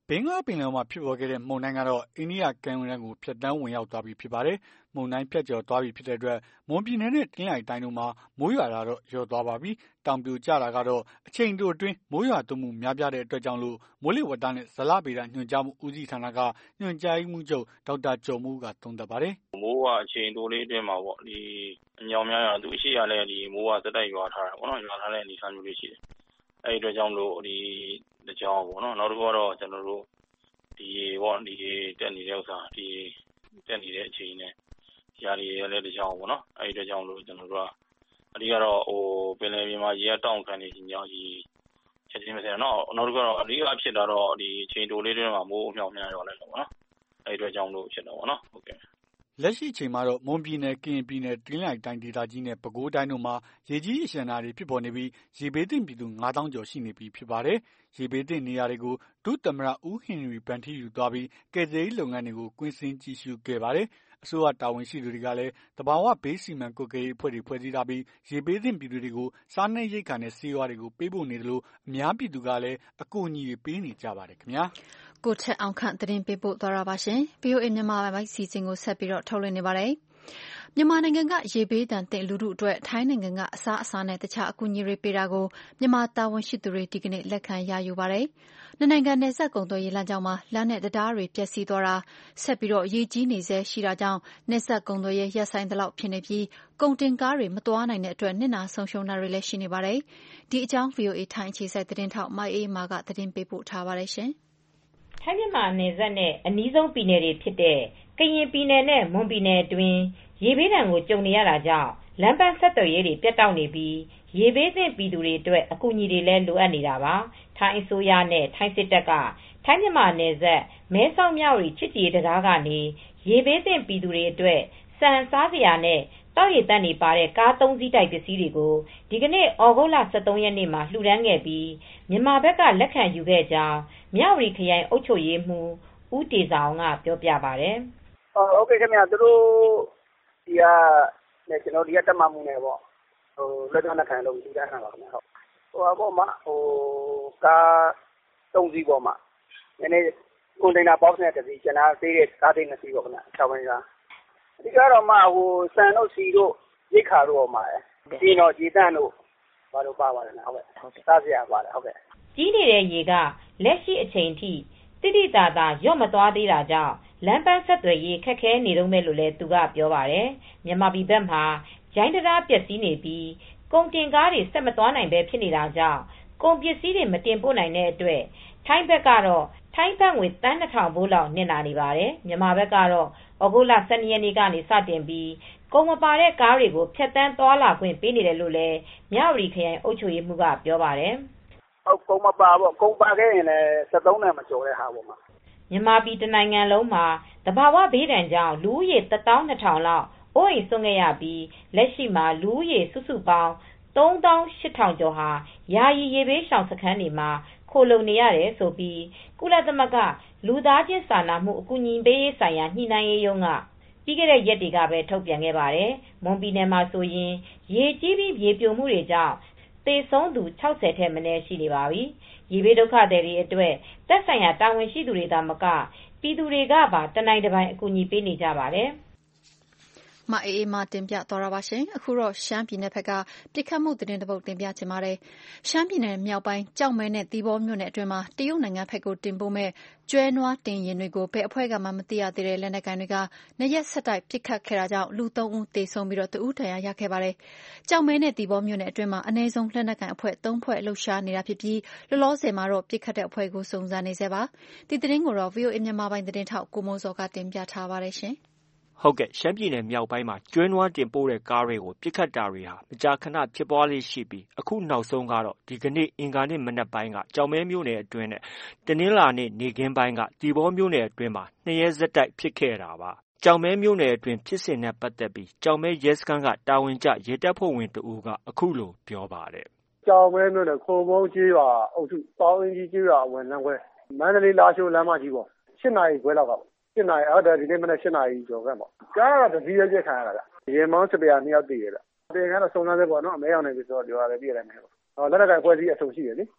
ဘင်္ဂလားပင်လယ်မှာဖြစ်ပေါ်ခဲ့တဲ့မုန်တိုင်းကတော့အိန္ဒိယကမ်းရိုးတန်းကိုဖြတ်တန်းဝင်ရောက်သွားပြီဖြစ်ပါတယ်။မုန်တိုင်းဖြတ်ကျော်သွားပြီဖြစ်တဲ့အတွက်မွန်ပြည်နယ်နဲ့တနင်္သာရီတိုင်းတို့မှာမိုးရွာတာတော့လျော့သွားပါပြီ။တောင်ပြိုကျတာကတော့အချိန်တိုအတွင်းမိုးရွာသွန်းမှုများပြတဲ့အတွက်ကြောင့်လို့မိုးလေဝသနဲ့ဇလဗေဒညွှန်ကြားမှုဦးစီးဌာနကညွှန်ကြားရေးမှူးချုပ်ဒေါက်တာကျော်မိုးကသုံးသပ်ပါတယ်။မိုးကအချိန်တိုလေးအတွင်းမှာပေါ့ဒီအညောင်များရသူအရှိရလဲဒီမိုးကစက်တိုက်ရွာထားတာပေါ့နော်ရွာထားတဲ့အနေအထားမျိုးလေးရှိတယ်။အဲ့ဒီအတွက်ကြောင့်လို့ဒီတကြောင်ပေါ့နော်နောက်တစ်ခုကတော့ကျွန်တော်တို့ဒီပေါ့ဒီတက်နေတဲ့ဥစ္စာဒီတက်နေတဲ့အချိန်နဲ့ຢာတွေလည်းတကြောင်ပေါ့နော်အဲ့ဒီအတွက်ကြောင့်လို့ကျွန်တော်တို့ကအဒီကတော့ဟိုပင်လယ်ပြင်မှာရေတောင့်ခံနေခြင်းကြောင့်ဒီချက်ချင်းမစဲတော့နောက်တစ်ခုကတော့အဓိကဖြစ်တာတော့ဒီချိန်တိုလေးတွေမှာမိုးအမြောက်များရွာလိုက်တော့ပေါ့နော်အဲ့ဒီအတွက်ကြောင့်လို့ဖြစ်တော့ပေါ့နော်ဟုတ်ကဲ့လက်ရှိချိန်မှာတော့မွန်ပြည်နယ်ကရင်ပြည်နယ်တနင်္သာရီတိုင်းဒေသကြီးနဲ့ပဲခူးတိုင်းတို့မှာရေကြီးရေရှမ်းတာတွေဖြစ်ပေါ်နေပြီးရေဘေးသင့်ပြည်သူငါးသောင်းကျော်ရှိနေပြီဖြစ်ပါတယ်။ရေဘေးသင့်နေရာတွေကိုဒုသမ္မတဦးဟင်နရီဗန်ထီယူသွားပြီးကယ်ဆယ်ရေးလုပ်ငန်းတွေကိုကွင်းဆင်းကြည့်ရှုခဲ့ပါတယ်။အစိုးရတာဝန်ရှိသူတွေကလည်းတဘာဝဘေးစီမံကွပ်ကဲရေးအဖွဲ့တွေဖွဲ့စည်းထားပြီးရေဘေးသင့်ပြည်သူတွေကိုစားနပ်ရိက္ခာနဲ့ဆေးဝါးတွေကိုပေးပို့နေတယ်လို့အများပြည်သူကလည်းအကူအညီတွေပေးနေကြပါတယ်ခင်ဗျာ။ကိုထက်အောင်ခန့်သတင်းပေးပို့သွားတာပါရှင်။ ဗီအိုအေမြန်မာပိုင်းစီစဉ်ကိုဆက်ပြီးတော့ထုတ်လွှင့်နေပါတယ်။မြန်မာနိုင်ငံကရေဘေးဒဏ်သင့်လူထုအတွက်ထိုင်းနိုင်ငံကအစားအစာနဲ့တခြားအကူအညီတွေပေးတာကိုမြန်မာတာဝန်ရှိသူတွေဒီကနေ့လက်ခံရယူပါတယ်။နှစ်နိုင်ငံနယ်စပ်ကုန်သွယ်ရေးလမ်းကြောင်းမှာလမ်းနဲ့တံတားတွေပျက်စီးသွားတာဆက်ပြီးတော့ရေကြီးနေဆဲရှိတာကြောင့်နယ်စပ်ကုန်သွယ်ရေးရပ်ဆိုင်းသလောက်ဖြစ်နေပြီးကုန်တင်ကားတွေမသွားနိုင်တဲ့အတွက်နစ်နာဆုံးရှုံးတာတွေလည်းရှိနေပါတယ်။ဒီအကြောင်း ဗီအိုအေ ထိုင်းအခြေစိုက်သတင်းထောက်မအေးမာကသတင်းပေးပို့ထားပါတယ်ရှင်။ထိုင်းမြန်မာနယ်စပ်နဲ့အနီးဆုံးပြည်နယ်တွေဖြစ်တဲ့ကရင်ပြည်နယ်နဲ့မွန်ပြည်နယ်အတွင်းရေဘေးဒဏ်ကိုကြုံနေရတာကြောင့်လမ်းပန်းဆက်သွယ်ရေးတွေပြတ်တောက်နေပြီးရေဘေးသင့်ပြည်သူတွေအတွက်အကူအညီတွေလည်းလိုအပ်နေတာပါ။ထိုင်းအစိုးရနဲ့ထိုင်းစစ်တပ်ကထိုင်းမြန်မာနယ်စပ်မဲဆောက်မြဝတီချစ်ကြည်ရေးတံတားကနေရေဘေးသင့်ပြည်သူတွေအတွက်ဆန်စားစရာနဲ့တောက်ရည်တန့်တွေပါတဲ့ကားသုံးစီးတိုက်ပစ္စည်းတွေကိုဒီကနေ့ဩဂုတ်လ ၁၃ ရက်နေ့မှာလှူဒါန်းခဲ့ပြီးမြန်မာဘက်ကလက်ခံယူခဲ့ကြောင်းမြဝတီခရိုင်အုပ်ချုပ်ရေးမှူးဦးတေဇာအောင်ကပြောပြပါတယ်။ဟုတ်ကဲ့ခင်ဗျာသူတို့ဒီကနဲ့ကျွန်တော်ဒီကတက်မှမှုနဲ့ပေါ့ဟိုလက်ခံလက်ခံလို့ဒီကမ်းတာပါခင်ဗျာဟုတ်ဟိုပေါ့မှာဟိုကားသုံးစီးပေါ့မှာနည်းနည်းကွန်တိန်နာဘောက်စ်နဲ့တစီးကျွန်တော်သေးတဲ့ကားသိန်းနှစ်စီးပေါ့ခင်ဗျာ၆ပိုင်းကားအဓိကတော့မှဟိုစံတို့စီတို့ရိတ်ခါတို့ပေါ့မှာဒီတော့ဂျီတန့်တို့ဘာလို့ပါပါတယ်နော်ဟုတ်ကဲ့စားစရာပါတယ်ဟုတ်ကဲ့ကြီးနေတဲ့ရေကလက်ရှိအချိန်ထိတိတိတသာရော့မသွားသေးတာကြောင့်လမ်းပန်းဆက်သွယ်ရေးခက်ခဲနေတော့မယ်လို့လည်းသူကပြောပါတယ်မြန်မာပြည်ဘက်မှာဂျိုင်းတရားပျက်စီးနေပြီးကုန်တင်ကားတွေဆက်မသွားနိုင်ပဲဖြစ်နေတာကြောင့်ကုန်ပစ္စည်းတွေမတင်ပို့နိုင်တဲ့အတွက်ထိုင်းဘက်ကတော့ထိုင်းဘတ်ငွေတန်းနှစ်ထောင်ဘိုးလောက်နစ်နာနေပါတယ်မြန်မာဘက်ကတော့ဩဂုတ်လ ၁၂ ရက်နေ့ကနေစတင်ပြီးကုန်မပါတဲ့ကားတွေကိုဖြတ်တန်းသွားလာခွင့်ပေးနေတယ်လို့လည်းမြဝတီခရိုင်အုပ်ချုပ်ရေးမှူးကပြောပါတယ်ဟုတ်ကုန်မပါပေါ့ကုန်ပါခဲ့ရင်လည်း၁၃နဲ့မကျော်တဲ့ဟာပေါ့မှာမြန်မာပြည်တနိုင်ငံလုံးမှာတဘာဝဘေးဒဏ်ကြောင့်လူဦးရေတစ်သောင်းနှစ်ထောင်လောက်အိုးအိမ်စွန့်ခဲ့ရပြီးလက်ရှိမှာလူဦးရေစုစုပေါင်းသုံးသောင်းရှစ်ထောင်ကျော်ဟာယာယီရေဘေးရှောင်စခန်းတွေမှာခိုလုံနေရတယ်ဆိုပြီးကုလသမဂ္ဂလူသားချင်းစာနာမှုအကူအညီပေးရေးဆိုင်ရာညှိနှိုင်းရေးရုံးကပြီးခဲ့တဲ့ရက်တွေကပဲထုတ်ပြန်ခဲ့ပါတယ်။မွန်ပြည်နယ်မှာဆိုရင်ရေကြီးပြီးရေပြိုမှုတွေကြောင့်သေဆုံးသူ၆၀ထက်မနည်းရှိနေပါပြီ။ရေဘေးဒုက္ခသည်တွေအတွက်သက်ဆိုင်ရာတာဝန်ရှိသူတွေသာမကပြည်သူတွေကပါတနိုင်တပိုင်အကူအညီပေးနေကြပါတယ်။မအေးအေးမတင်ပြသွားတာပါရှင်။အခုတော့ရှမ်းပြည်နယ်ဘက်ကပြစ်ခတ်မှုသတင်းတစ်ပုဒ်တင်ပြချင်ပါတယ်။ရှမ်းပြည်နယ်မြောက်ပိုင်းကြောက်မဲနဲ့သီပေါမြို့နယ်အတွင်းမှာတရုတ်နိုင်ငံဘက်ကိုတင်ပို့မဲ့ကျွဲနွားတင်ရင်တွေကိုဘယ်အဖွဲ့ကမှမသိရသေးတဲ့လက်နက်ကိုင်တွေကနှစ်ရက်ဆက်တိုက်ပစ်ခတ်ခဲ့တာကြောင့်လူသုံးဦးသေဆုံးပြီးတော့တဦးဒဏ်ရာရခဲ့ပါတယ်။ကြောက်မဲနဲ့သီပေါမြို့နယ်အတွင်းမှာအနည်းဆုံးလက်နက်ကိုင်အဖွဲ့သုံးဖွဲ့လှုပ်ရှားနေတာဖြစ်ပြီးလောလောဆယ်မှာတော့ပစ်ခတ်တဲ့အဖွဲ့ကိုစုံစမ်းနေဆဲပါ။ဒီသတင်းကိုတော့ ဗီအိုအေ မြန်မာပိုင်းသတင်းထောက်ကိုမိုးစောကတင်ပြထားပါတယ်ရှင်။ဟုတ်ကဲ့ရှမ်းပြည်နယ်မြောက်ပိုင်းမှာကျွဲနွားတင်ပို့တဲ့ကားတွေကိုပစ်ခတ်တာတွေဟာမကြာခဏဖြစ်ပွားလေးရှိပြီးအခုနောက်ဆုံးကတော့ဒီကနေ့အင်္ဂါနေ့မနက်ပိုင်းကကြောင်မဲမြို့နယ်အတွင်းနဲ့တနင်္လာနေ့နေ့ခင်းပိုင်းကသီပေါမြို့နယ်အတွင်းမှာနှစ်ရက်ဆက်တိုက်ဖြစ်ခဲ့တာပါကြောင်မဲမြို့နယ်အတွင်းဖြစ်စဉ်နဲ့ပတ်သက်ပြီးကြောင်မဲရဲစခန်းကတာဝန်ကျရဲတပ်ဖွဲ့ဝင်တဦးကအခုလိုပြောပါတယ်ကြောင်မဲမြို့နယ်ခိုမုံကြီးရွာအုပ်စုပေါင်းအင်းကြီးကြီးရွာဝင်လမ်းခွဲမန္တလေးလာရှိုးလမ်းမကြီးပေါ့၈နာရီခွဲလောက်က၈နာရီအဲ့ဒါဒီနေ့မနက်၈နာရီကျော်ကပေါ့ကားကတစည်းရဲပြက်ခံရတာဗျရေမောင်းစပယ်နှစ်ယောက်တည်ရတာတင်ကတော့စုံစမ်းသေးပေါ့နော်အမဲရောက်နေပြီဆိုတော့ပြောရတယ်ပြည့်တယ်မယ်ပေါ့ဟောလက်နက်ကဖွဲ့စည်းအဆုံရှိရလေ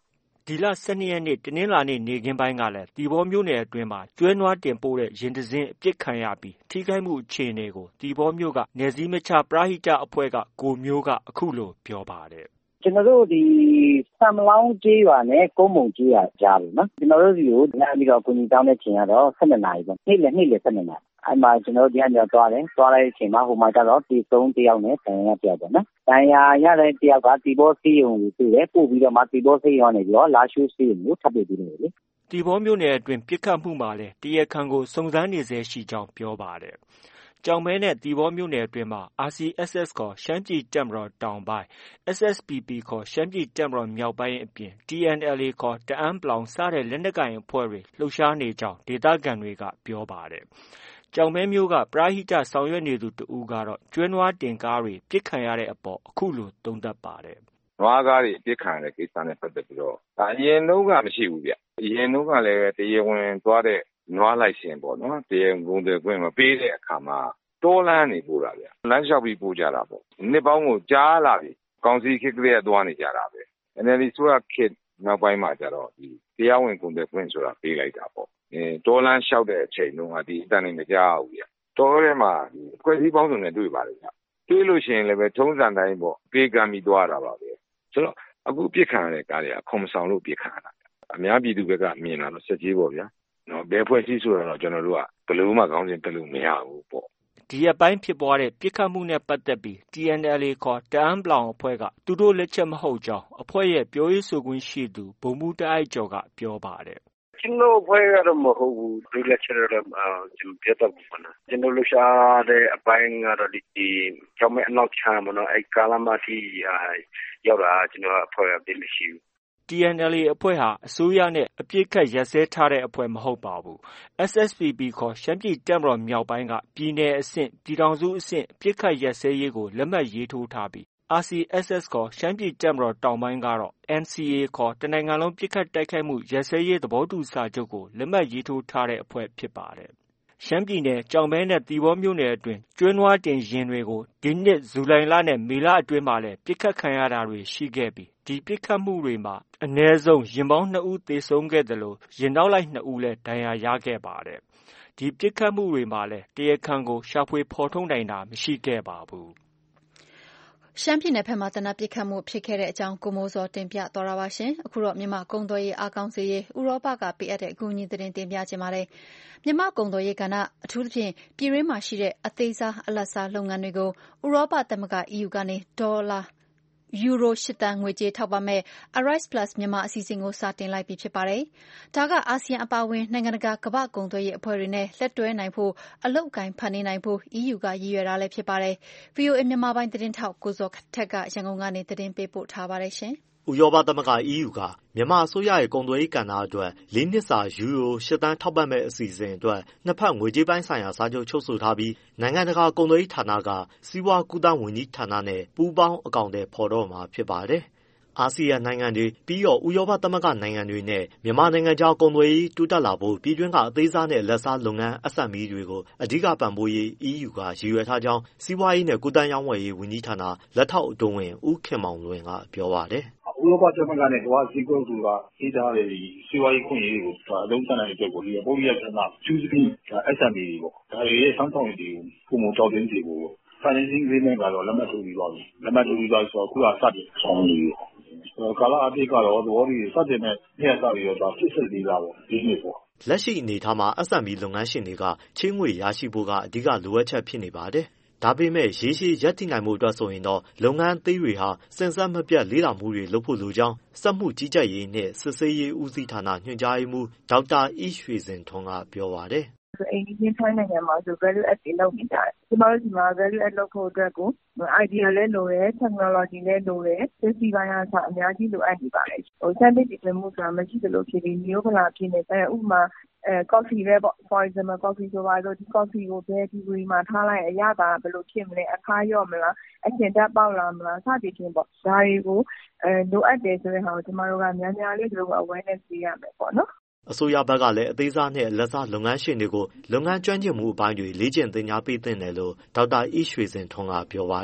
ဒီလ၁၂ရက်နေ့တနင်္လာနေ့နေ့ခင်းပိုင်းကလည်းသီပေါမြို့နယ်အတွင်းမှာကျွဲနွားတင်ပို့တဲ့ယာဉ်တစ်စီးအပစ်ခံရပြီးထိခိုက်မှုအခြေအနေကိုသီပေါမြို့ကနယ်စည်းမခြားပရဟိတအဖွဲ့ကကိုမျိုးကအခုလိုပြောပါတယ်။ကျွန်တော်တို့ဒီဆမ်မလောင်းကျေးရွာနဲ့ကုန်းမုံကျေးရွာကြားပြီနော်ကျွန်တော်တို့ဒီကိုလမ်းပြီးတော့ကိုကြီးတောင်းတဲ့ချိန်ကတော့၁၂နာရီပေါ့နေ့လယ်နေ့လယ်၁၂နာရီအဲ့မှာကျွန်တော်တို့ဒီကနေသွားတယ်သွားလိုက်တဲ့အချိန်မှာဟိုမှာကျတော့ဒီသုံးတယောက်နဲ့တန်ရတယောက်ပေါ့နော်တန်ရရတဲ့တယောက်ကတီဘောစီးရုံကိုတွေ့တယ်ပို့ပြီးတော့မှတီဘောစီးရုံနေပြီးတော့လာရှုစီးရုံကိုထပ်ပြီးပြီးတယ်လေတီဘောမြို့နယ်အတွင်းပြစ်ခတ်မှုမှာလည်းတရားခံကိုစုံစမ်းနေစေရှိကြောင်းပြောပါတယ်ကြောင်မဲနဲ့သီပေါမြို့နယ်အတွင်းမှာ အာစီအက်စ်အက်စ် ခေါ်ရှမ်းပြည်တပ်မတော်တောင်ပိုင်း အက်စ်အက်စ်ပီပီ ခေါ်ရှမ်းပြည်တပ်မတော်မြောက်ပိုင်းအပြင် တီအန်အယ်အေ ခေါ်တအန်း(ပလောင်) စတဲ့လက်နက်ကိုင်အဖွဲ့တွေလှုပ်ရှားနေကြောင်းဒေသခံတွေကပြောပါတယ်။ကြောင်မဲမြို့ကပရဟိတဆောင်ရွက်နေသူတဦးကတော့ကျွဲနွားတင်ကားတွေပစ်ခံရတဲ့အပေါ်အခုလိုသုံးသပ်ပါတယ်။နွားကားတွေပစ်ခံရတဲ့ကိစ္စနဲ့ပတ်သက်ပြီးတော့အရင်တုန်းကမရှိဘူးဗျ။အရင်တုန်းကလည်းတရားဝင်သွားတဲ့နွားလိုက်ရှင်ပေါ့နော်တရားဝင်တွေခွင့်မပေးတဲ့အခါမှာတောလမ်းနေပို့တာဗျလမ်းလျှောက်ပြီးပို့ကြတာပေါ့နှစ်ပေါင်းကိုကြားလာပြီကောင်စီခေတ်ကလေးကသွားနေကြတာပဲ အန်အယ်ဒီ ဆိုရခေတ်နောက်ပိုင်းမှာကျတော့ဒီတရားဝင်ကုန်တယ်ခွင့်ဆိုတာပေးလိုက်တာပေါ့အဲတောလမ်းလျှောက်တဲ့အချိန်တုန်းကဒီအတန်နေမကြောက်ဘူးဗျတောထဲမှာဒီခွဲစည်းပေါင်းစုံနဲ့တွေ့ပါလေဗျတွေ့လို့ရှိရင်လည်းပဲထုံးစံတိုင်းပေါ့ပေးကမ်းပြီးသွားတာပါပဲဆိုတော့အခုပြစ်ခံရတဲ့ကားတွေကခုံဆောင်လို့ပြစ်ခံရတာအများပြည်သူဘက်ကမြင်လာတော့ဆက်ကြီးပေါ့ဗျာနော်ဘယ်ဖွဲ့စည်းဆိုတော့ကျွန်တော်တို့ကဘယ်လိုမှခေါင်းစဉ်တက်လို့မရဘူးပေါ့ဒီရက်ပိုင်းဖြစ်ပွားတဲ့ပြစ်ခတ်မှုနဲ့ပတ်သက်ပြီး တီအန်အယ်အေ ခေါ်တအန်း(ပလောင်) အဖွဲ့ကသူတို့လက်ချက်မဟုတ်ကြောင်းအဖွဲ့ရဲ့ပြောရေးဆိုခွင့်ရှိသူဗိုလ်မှူးတအိုက်ကျော်ကပြောပါတယ်။ကျွန်တော်အဖွဲ့ကတော့မဟုတ်ဘူးဒီလက်ချက်တော့ကျွန်တော်ပြတ်တော့ဘူးနော်ကျွန်တော်လှရှားတဲ့အပိုင်းကတော့ဒီကျောင်းမဲ့အနောက်ချမ်းမနော်အဲကာလာမတီရောက်တာကျွန်တော်အဖွဲ့အပြစ်မရှိဘူးတီအန်အယ်အေ အဖွဲ့ဟာအစိုးရနဲ့အပြစ်ခတ်ရပ်စဲထားတဲ့အဖွဲ့မဟုတ်ပါဘူး။ အက်စ်အက်စ်ပီပီ ခေါ်ရှမ်းပြည်တပ်မတော်မြောက်ပိုင်းကပြည်နယ်အဆင့်ပြည်ထောင်စုအဆင့်အပြစ်ခတ်ရပ်စဲရေးကိုလက်မှတ်ရေးထိုးထားပြီး အာစီအက်စ်အက်စ် ခေါ်ရှမ်းပြည်တပ်မတော်တောင်ပိုင်းကတော့ အန်စီအေ ခေါ်တနိုင်ငံလုံးပစ်ခတ်တိုက်ခိုက်မှုရပ်စဲရေးသဘောတူစာချုပ်ကိုလက်မှတ်ရေးထိုးထားတဲ့အဖွဲ့ဖြစ်ပါတယ်။ရှမ်းပြည်နယ်ကြောင်မဲနဲ့သီပေါမြို့နယ်အတွင်းကျွဲနွားတင်ယာဉ်တွေကိုဒီနှစ်ဇူလိုင်လနဲ့မေလအတွင်းမှာလည်းပစ်ခတ်ခံရတာတွေရှိခဲ့ပြီးဒီပစ်ခတ်မှုတွေမှာအနည်းဆုံးယာဉ်ပေါင်းနှစ်ဦးသေဆုံးခဲ့သလိုယာဉ်နောက်လိုက်နှစ်ဦးလည်းဒဏ်ရာရခဲ့ပါတယ်။ဒီပစ်ခတ်မှုတွေမှာလည်းတရားခံကိုရှာဖွေဖော်ထုတ်နိုင်တာမရှိခဲ့ပါဘူး။ရှမ်းပြည်နယ်ဘက်မှာသေနတ်ပစ်ခတ်မှုဖြစ်ခဲ့တဲ့အကြောင်းကိုမိုးစောတင်ပြသွားတာပါရှင်။အခုတော့မြန်မာကုန်သွယ်ရေးအားကောင်းစေရေးဥရောပကပေးအပ်တဲ့အကူအညီသတင်းတင်ပြခြင်းပါတယ်။မြန်မာကုန်သွယ်ရေးကဏ္ဍအထူးသဖြင့်ပြည်တွင်းမှာရှိတဲ့အသေးစားအလတ်စားလုပ်ငန်းတွေကိုဥရောပသမဂ္ဂ အီးယူ ကနေဒေါ်လာယူရိုရှစ်သန်းငွေကြေးထောက်ပံ့မဲ့ Arise Plus မြန်မာအစီအစဉ်ကိုစတင်လိုက်ပြီဖြစ်ပါတယ်။ဒါကအာဆီယံအပါအဝင်နိုင်ငံတကာကမ္ဘာ့ကုန်သွယ်ရေးအဖွဲ့တွေနဲ့လက်တွဲနိုင်ဖို့အလုပ်အကိုင်ဖန်တီးနိုင်ဖို့ အီးယူ ကရည်ရွယ်တာလည်းဖြစ်ပါတယ်။ ဗွီအိုအေမြန်မာပိုင်းသတင်းထောက်ကိုဇော်ထက်ကရန်ကုန်ကနေသတင်းပေးပို့ထားပါတယ်ရှင်။ဥရောပသမဂ္ဂ အီးယူ ကမြန်မာအစိုးရရဲ့ကုန်သွယ်ရေးကဏ္ဍအတွက်လေးနှစ်စာယူရိုရှစ်သန်းထောက်ပံ့မဲ့အစီအစဉ်အတွက်နှစ်ဖက်ငွေကြေးပိုင်းဆိုင်ရာစာချုပ်ချုပ်ဆိုထားပြီးနိုင်ငံတကာကုန်သွယ်ရေးဌာနကစီးပွားကူးသန်းဝန်ကြီးဌာနနဲ့ပူးပေါင်းအကောင့်တွေဖော်တော့မှာဖြစ်ပါတယ်။အာဆီယံနိုင်ငံတွေပြီးတော့ဥရောပသမဂ္ဂနိုင်ငံတွေနဲ့မြန်မာနိုင်ငံကြားကုန်သွယ်ရေးတိုးတက်လာဖို့ပြည်တွင်းကအသေးစားနဲ့လက်စားလုပ်ငန်း အက်မ်အီ တွေကိုအဓိကပံ့ပိုးရေး အီးယူ ကရည်ရွယ်ထားကြောင်းစီးပွားရေးနဲ့ကူးသန်းရောင်းဝယ်ရေးဝန်ကြီးဌာနလက်ထောက်အတွင်းဝန်ဦးခင်မောင်လွင်ကပြောပါတယ်။ဥရောပသမဂ္ဂနဲ့ကမ္ဘာ့ဈေးကွက်ဆိုတာရေးထားတဲ့စီးပွားရေးခွင့်ရေးတွေကိုအလုံးချနိုင်တဲ့အတွက်ကိုဒီပုဂ္ဂလိကကဏ္ဍကျူးစပြီး အက်မ်အီ တွေပေါ့ဒါတွေရဲ့ဆောင်းဆောင်ရည်တွေကိုပုံမတောက်တင်းစီဖို့ financing agreement ကတော့လက်မှတ်ထိုးပြီးသွားပြီလက်မှတ်ထိုးပြီးသွားဆိုတော့အခုကစတင်ဆောင်နေပြီကာလအပြည့်ကတော့သဘောတူစတင်တဲ့နေ့စပြီးတော့ဒါဖြစ်စစ်သေးတာပေါ့ဒီနေ့ပေါ့လက်ရှိအနေအထားမှာ အက်မ်အီ လုပ်ငန်းရှင်တွေကချေးငွေရရှိဖို့ကအဓိကလိုအပ်ချက်ဖြစ်နေပါတယ်။ဒါပေမဲ့ရေရှည်ရပ်တည်နိုင်မှုအတွက်ဆိုရင်တော့လုပ်ငန်းအသေးတွေဟာစဉ်ဆက်မပြတ်လေ့လာမှုတွေလုပ်ဖို့လိုကြောင်းစက်မှုကြီးကြပ်ရေးနဲ့စစ်ဆေးရေးဦးစီးဌာနညွှန်ကြားရေးမှူးဒေါက်တာအိရွှေစင်ထွန်းကပြောပါတယ်။အိမ်နီးချင်းထိုင်းနိုင်ငံမှာဆို value add တွေလုပ်နေကြတယ်။ကျမတို့ဒီမှာ value add လုပ်ဖို့အတွက်ကို idea လည်းလိုတယ် technology လည်းလိုတယ် safety ပိုင်းအားဖြင့်အများကြီးလိုအပ်နေပါတယ်။ဟိုစမ်းသစ်တည်မှုဆိုတာမရှိသလိုဖြစ်ပြီးမျိုးကလာဖြစ်နေတယ်ဥပမာအဲ coffee ပဲပေါ့ for example coffee ဆိုပါတော့ဒီ coffee ကိုဘယ် degree မှာထားလိုက်အရသာဘယ်လိုဖြစ်မလဲအခါရော့မလားအကျဉ်းတက်ပေါက်လာမလားစသည်ဖြင့်ပေါ့ဒါတွေကိုအဲလိုအပ်တယ်ဆိုတဲ့ဟာကိုကျမတို့ကများများလေးတို့ awareness ပေးရမယ်ပေါ့နော်အစိုးရဘက်ကလည်းအသေးစားနဲ့လက်စားလုပ်ငန်းရှင်တွေကိုလုပ်ငန်းကျွမ်းကျင်မှုအပိုင်းတွေလေ့ကျင့်သင်ကြားပေးသင့်တယ်လို့ဒေါက်တာအိရွှေစင်ထွန်းကပြောပါတယ်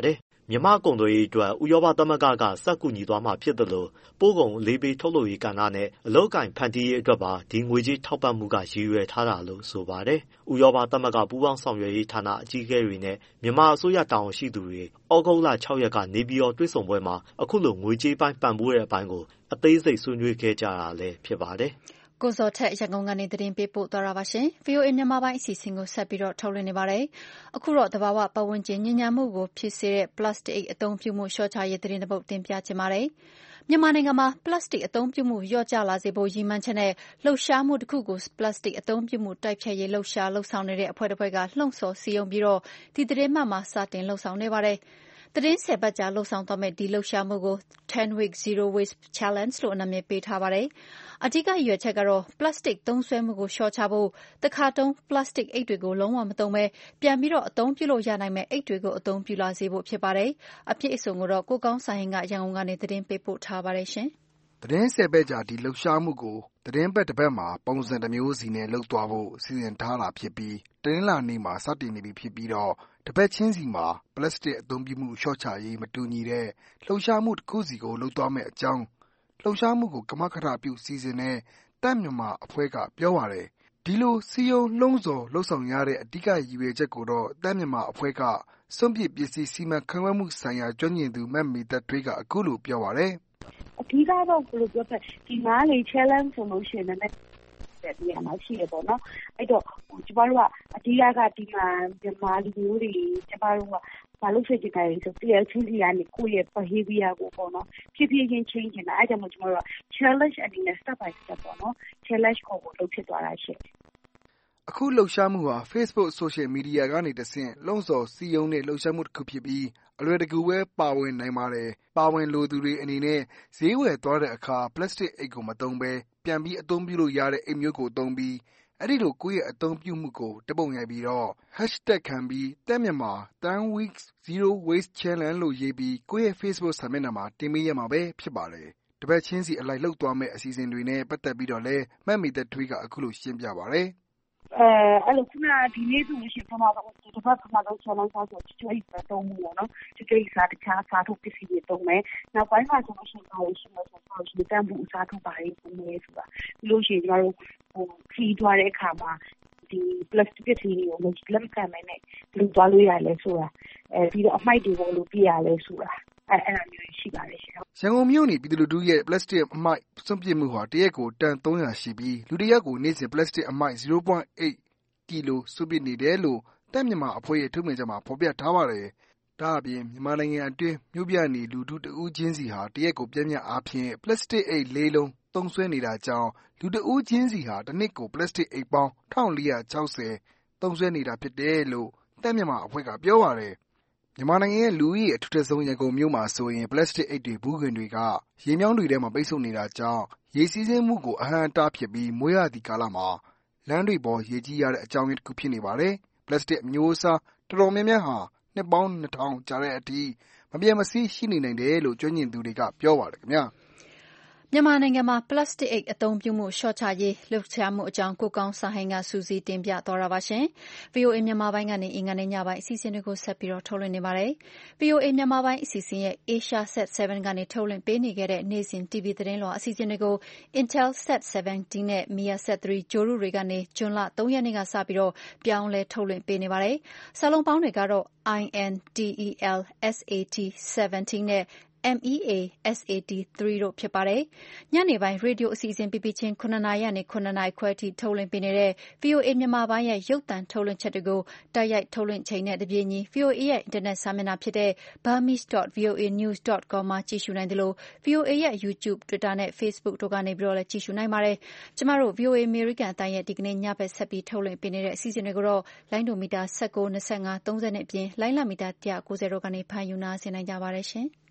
မြန်မာ့ကုန်သွယ်ရေးအတွက်ဥရောပသမဂ္ဂကဆက်ကူညီသွားမှာဖြစ်တယ်လို့ပို့ကုန်လေးပေးထုတ်လုပ်ရေးကဏ္ဍနဲ့အလုပ်အကိုင်ဖန်တီးရေးအတွက်ပါဒီငွေကြေးထောက်ပံ့မှုကရည်ရွယ်ထားတာလို့ဆိုပါတယ်။ဥရောပသမဂ္ဂပူးပေါင်းဆောင်ရွက်ရေးဌာနအကြီးအကဲတွေနဲ့မြန်မာအစိုးရတာဝန်ရှိသူတွေဩဂုတ်လ၆ရက်ကနေပြည်တော်တွေ့ဆုံပွဲမှာအခုလိုငွေကြေးပိုင်းပံ့ပိုးတဲ့အပိုင်းကိုအသေးစိတ်ဆွေးနွေးခဲ့ကြတာလည်းဖြစ်ပါတယ်။ကိုဇော်ထက်ရန်ကုန်ကနေသတင်းပေးပို့သွားတာပါရှင်။ ဗွီအိုအေမြန်မာပိုင်းအစီအစဉ်ကိုဆက်ပြီးတော့ထုတ်လွှင့်နေပါတယ်။အခုတော့သဘာဝပတ်ဝန်းကျင်ညစ်ညမ်းမှုကိုဖြစ်စေတဲ့ပလတ်စတစ်အသုံးပြုမှုလျှော့ချရေးသတင်းတစ်ပုဒ်တင်ပြချင်ပါတယ်။မြန်မာနိုင်ငံမှာပလတ်စတစ်အသုံးပြုမှုလျော့ကျလာစေဖို့ရည်မှန်းချက်နဲ့လှုပ်ရှားမှုတစ်ခုကိုပလတ်စတစ်အသုံးပြုမှုတိုက်ဖျက်ရေးလှုပ်ရှားလှုပ်ဆောင်နေတဲ့အဖွဲ့တစ်ဖွဲ့ကလှုံ့ဆော်စည်းရုံးပြီးတော့ဒီသတင်းမှတ်မှာစတင်လှုပ်ဆောင်နေပါတယ်။သတင်းဆယ်ပတ်ကြာလှုပ်ဆောင်သွားမယ့်ဒီလှုပ်ရှားမှုကို ten week zero waste challenge လို့အနာမည်ပေးထားပါတယ်။အဓိကရည်ရွယ်ချက်ကတော့ပလတ်စတစ်သုံးစွဲမှုကိုလျှော့ချဖို့တခါတုံးပလတ်စတစ်အိတ်တွေကိုလုံးဝမသုံးဘဲပြန်ပြီးတော့အသုံးပြုလို့ရနိုင်မယ့်အိတ်တွေကိုအသုံးပြုလာစေဖို့ဖြစ်ပါတယ်။အပြည့်အစုံကိုတော့ကိုကောင်းဆိုင်ကရန်ကုန်ကနေသတင်းပေးပို့ထားပါတယ်ရှင်။သတင်းဆယ်ပတ်ကြာဒီလှုပ်ရှားမှုကိုသတင်းပတ်တစ်ပတ်မှာပုံစံတစ်မျိုးစီနဲ့လုပ်သွားဖို့စီစဉ်ထားတာဖြစ်ပြီးတနင်္လာနေ့မှာစတင်နေပြီဖြစ်ပြီးတော့တပတ်ချင်းစီမှာပလတ်စတစ်အသုံးပြုမှုလျှော့ချရေးမတူညီတဲ့လှုပ်ရှားမှုတစ်ခုစီကိုလုပ်သွားမယ့်အကြောင်းလှုပ်ရှားမှုကိုကမကထပြုစီစဉ်တဲ့တပ်မြန်မာအဖွဲ့ကပြောပါတယ်။ဒီလိုစီယုံလှုံ့ဆော်လှုပ်ဆောင်ရတဲ့အဓိကရည်ရွယ်ချက်ကိုတော့တပ်မြန်မာအဖွဲ့ကစွန့်ပစ်ပစ္စည်းစီမံခန့်ခွဲမှုဆိုင်ရာကျွမ်းကျင်သူမတ်မီသက်ထွေးကအခုလိုပြောပါတယ်။အဓိကတော့ဘယ်လိုပြောလဲဒီမှာလေ challenge ဆိုလို့ရှိရင်လည်းဒီအမှာရှိရပေါ့နော်အဲ့တော့ကျမတို့ကအဓိကကဒီမှာမြန်မာလူမျိုးတွေကျမတို့ကဘာလို့ဖြစ်ကြတယ်ဆိုတရချင်းစီကနေကိုယ့်ရဲ့ behavior ကိုပေါ့နော်ဖြည်းဖြည်းချင်း change နေတာအဲ့ကြောင့်မို့ကျမတို့က challenge အနေနဲ့ step by step ပေါ့နော် challenge ကိုလုပ်ဖြစ်သွားတာရှိတယ်အခုလှုပ်ရှားမှုဟာ Facebook Social Media ကနေတဆင့်လှုံ့ဆော်စည်းရုံးတဲ့လှုပ်ရှားမှုတစ်ခုဖြစ်ပြီးအလွယ်တကူပဲပါဝင်နိုင်ပါတယ်။ပါဝင်လိုသူတွေအနေနဲ့ဈေးဝယ်သွားတဲ့အခါပလတ်စတစ်အိတ်ကိုမသုံးဘဲပြန်ပြီးအသုံးပြုလို့ရတဲ့အိတ်မျိုးကိုသုံးပြီးအဲ့ဒီလိုကိုယ့်ရဲ့အသုံးပြုမှုကိုတပုံရိုက်ပြီးတော့ hashtag ခံပြီးတက်မြန်မာten weeks zero waste challenge လို့ရေးပြီးကိုယ့်ရဲ့ Facebook စာမျက်နှာမှာတင်ပေးရမှာပဲဖြစ်ပါတယ်။တပတ်ချင်းစီအလိုက်လှုပ်သွားမယ့်အစီအစဉ်တွေနဲ့ပတ်သက်ပြီးတော့လည်းမတ်မီသက်ထွေးကအခုလိုရှင်းပြပါတယ်။အဲအဲ့လိုခုနဒီနေ့ဆိုလို့ရှိရင်ပထမဆုံးဒီတစ်ပတ်ပထမဆုံး challenge ဆိုတော့ကျွေးစားတုံးမှုပေါ့နော်ကျွေးစားတခြားစားထုတ်ပစ္စည်းတွေတုံးမယ်နောက်ပိုင်းမှာဆိုလို့ရှိရင်ဘာလို့ရှိမလဲဆိုတော့ဒီတန်ဖို့စားထုတ်ပါရေးပုံလေးဆိုတာပြီးလို့ရှိရင်ကျွန်တော်တို့ဟိုခီးသွားတဲ့အခါမှာဒီ plastic ပစ္စည်းတွေကိုလက်မခံနိုင်နဲ့ဘယ်လိုသွားလို့ရလဲဆိုတာအဲပြီးတော့အမိုက်တွေကိုဘယ်လိုပြရလဲဆိုတာအဲအဲ့လိုမျိုးရှိပါတယ်ရှင်ရန်ကုန်မြို့နေပြည်သူလူထုရဲ့ပလတ်စတစ်အမိုက်စွန့်ပစ်မှုဟာတရက်ကိုတန်သုံးရာရှိပြီးလူတစ်ယောက်ကိုနေ့စဉ်ပလတ်စတစ်အမိုက် zero point eight ကီလိုစွန့်ပစ်နေတယ်လို့တပ်မြန်မာအဖွဲ့ရဲ့ထုတ်ပြန်ချက်မှာဖော်ပြထားပါတယ်။ဒါအပြင်မြန်မာနိုင်ငံအတွင်းမြို့ပြနေလူထုတဦးချင်းစီဟာတရက်ကိုပြည့်မြတ်အားဖြင့်ပလတ်စတစ်အိတ်လေးလုံးသုံးစွဲနေတာကြောင့်လူတဦးချင်းစီဟာတစ်နှစ်ကိုပလတ်စတစ်အိတ်ပေါင်းone thousand four hundred sixtyသုံးစွဲနေတာဖြစ်တယ်လို့တပ်မြန်မာအဖွဲ့ကပြောပါတယ်။မြန်မာနိုင်ငံရဲ့လူဦးရေအထူးထဆုံးရန်ကုန်မြို့မှာဆိုရင်ပလတ်စတစ်အိတ်တွေဘူးခင်တွေကရေမြောင်းတွေထဲမှာပိတ်ဆို့နေတာကြောင့်ရေစီးဆင်းမှုကိုအဟန့်အတားဖြစ်ပြီးမွေးရာသီကာလမှာလမ်းတွေပေါ်ရေကြီးရတဲ့အကြောင်းရင်းတစ်ခုဖြစ်နေပါတယ်။ပလတ်စတစ်အမျိုးအစားတော်တော်များများဟာနှစ်ပေါင်းနှစ်ထောင်ကြာတဲ့အထိမပြတ်မစည်းရှိနေနိုင်တယ်လို့ကျွမ်းကျင်သူတွေကပြောပါတယ်ခင်ဗျာ။မြန်မာနိုင်ငံမှာပလတ်စတစ်အိတ်အသုံးပြုမှုလျှော့ချရေးလှုပ်ရှားမှုအကြောင်းကိုကောင်းစာဟိန်ကစူးစီးတင်ပြသွားတာပါရှင်။ ဗွီအိုအေမြန်မာပိုင်းကနေအင်္ဂါနေ့ညပိုင်းအစီအစဉ်တွေကိုဆက်ပြီးတော့ထုတ်လွှင့်နေပါတယ်။ ဗွီအိုအေမြန်မာပိုင်းအစီအစဉ်ရဲ့ Asia Set sevenကနေထုတ်လွှင့်ပေးနေခဲ့တဲ့နေ့စဉ် တီဗီ သတင်းလွှာအစီအစဉ်တွေကို Intelsat seventeen နဲ့ Mersat three ဂြိုဟ်တုတွေကနေဇွန်လသုံးရက်နေ့ကစပြီးတော့ပြောင်းလဲထုတ်လွှင့်ပေးနေပါတယ်။စာလုံးပေါင်းတွေကတော့ I N T E L S A T seventeen နဲ့M E A S A T three တို့ဖြစ်ပါတယ်။ညနေပိုင်းရေဒီယိုအစီအစဉ်ပြပြချင်းခုနှစ်နာရီကနေခုနှစ်နာရီခွဲအထိထုတ်လွှင့်ပေးနေတဲ့ ဗွီအိုအေမြန်မာပိုင်းရဲ့ရုပ်သံထုတ်လွှင့်ချက်တွေကိုတိုက်ရိုက်ထုတ်လွှင့်ချိန်နဲ့တပြေးညီ ဗွီအိုအေရဲ့အင်တာနက်စာမျက်နှာဖြစ်တဲ့ burmese dot voa news dot com မှာကြည့်ရှုနိုင်တယ်လို့ ဗွီအိုအေရဲ့ YouTube, Twitter နဲ့ Facebook တို့ကနေပြီးတော့လည်းကြည့်ရှုနိုင်ပါတယ်။ကျမတို့ ဗွီအိုအေအမေရိကန်အသံရဲ့ဒီကနေ့ညဘက်ဆက်ပြီးထုတ်လွှင့်ပေးနေတဲ့အစီအစဉ်တွေကိုတော့လိုင်းဒိုမီတာnineteen, twenty-five, thirtyနဲ့အပြင်လိုင်းလမီတာone ninetyတို့ကနေဖမ်းယူနာဆင်နိုင်ကြပါတယ်ရှင်။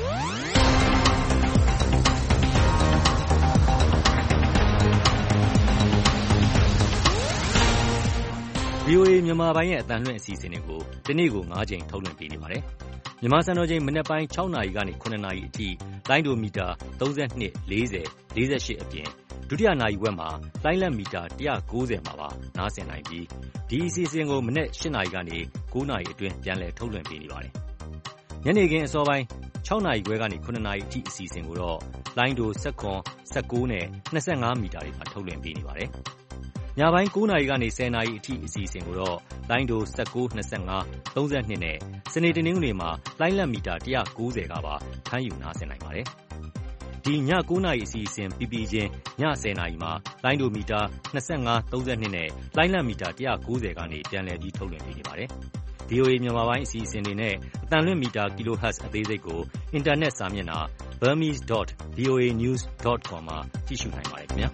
ဗွီအိုအေမြန်မာပိုင်းရဲ့အသံလွှင့်အစီအစဉ်တွေကိုဒီနေ့ကို၅ချိန်ထုတ်လွှင့်ပေးနေပါတယ်။မြန်မာစံတော်ချိန်မနက်ပိုင်း၆နာရီကနေ၇နာရီအထိလိုင်းဒိုမီတာthirty-two, forty, forty-eightအပြင်ဒုတိယနာရီဝက်မှာလိုင်းလက်မီတာone ninetyမှာပါနားဆင်နိုင်ပြီးဒီအစီအစဉ်ကိုမနက်၈နာရီကနေ၉နာရီအတွင်းပြန်လည်ထုတ်လွှင့်ပေးနေပါတယ်။ညနေခင်းအစောပိုင်း၆နာရီခွဲကနေ၇နာရီအထိအစီအစဉ်ကိုတော့လိုင်းဒို၁၇ ၁၉နဲ့၂၅မီတာတွေမှာထုတ်လွှင့်ပေးနေပါတယ်။ညပိုင်း၉နာရီကနေ၁၀နာရီအထိအစီအစဉ်ကိုတော့လိုင်းဒို၁၉ ၂၅ ၃၂နဲ့စနေတနင်္ဂနွေမှာလိုင်းလတ်မီတာ၁၉၀ကပါဖမ်းယူနားဆင်နိုင်ပါတယ်။ဒီည၉နာရီအစီအစဉ်ပြီးပြီးချင်းည၁၀နာရီမှာလိုင်းဒိုမီတာ၂၅ ၃၂နဲ့လိုင်းလတ်မီတာ၁၉၀ကနေပြန်လည်ပြီးထုတ်လွှင့်ပေးနေပါတယ်။ဗွီအိုအေ မြန်မာပိုင်းအစီအစဉ်တွေနဲ့အသံလွှင့်မီတာ kilohertz အသေးစိတ်ကိုအင်တာနက်စာမျက်နှာ burmese dot v o a news dot com မှာကြည့်ရှုနိုင်ပါတယ်ခင်ဗျာ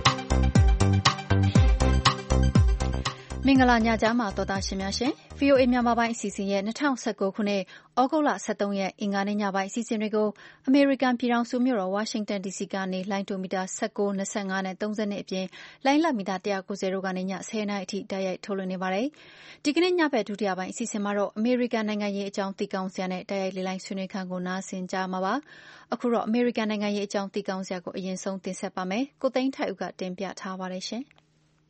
မင်္ဂလာညချမ်းပါတော်သားရှင်များရှင် ဗွီအိုအေ မြန်မာပိုင်းအစီအစဉ်ရဲ့၂၀၁၉ခုနှစ်ဩဂုတ်လ၁၃ရက်အင်္ဂါနေ့ညပိုင်းအစီအစဉ်တွေကိုအမေရိကန်ပြည်ထောင်စုမြို့တော်ဝါရှင်တန်ဒီစီကနေလိုင်းဒိုမီတာ၁၉ ၂၅နဲ့၃၂အပြင်လိုင်းလတ်မီတာ၁၉၀တို့ကနေည၁၀နာရီအထိတိုက်ရိုက်ထုတ်လွှင့်နေပါတယ်။ဒီကနေ့ညဘက်ဒုတိယပိုင်းအစီအစဉ်မှာတော့အမေရိကန်နိုင်ငံရေးအကြောင်းသိကောင်းစရာနဲ့တိုက်ရိုက်လေ့လာဆွေးနွေးခန်းကိုနားဆင်ကြမှာပါ။အခုတော့အမေရိကန်နိုင်ငံရေးအကြောင်းသိကောင်းစရာကိုအရင်ဆုံးတင်ဆက်ပါမယ်။ကိုသိန်းထိုက်ဦးကတင်ပြထားပါတယ်ရှင်။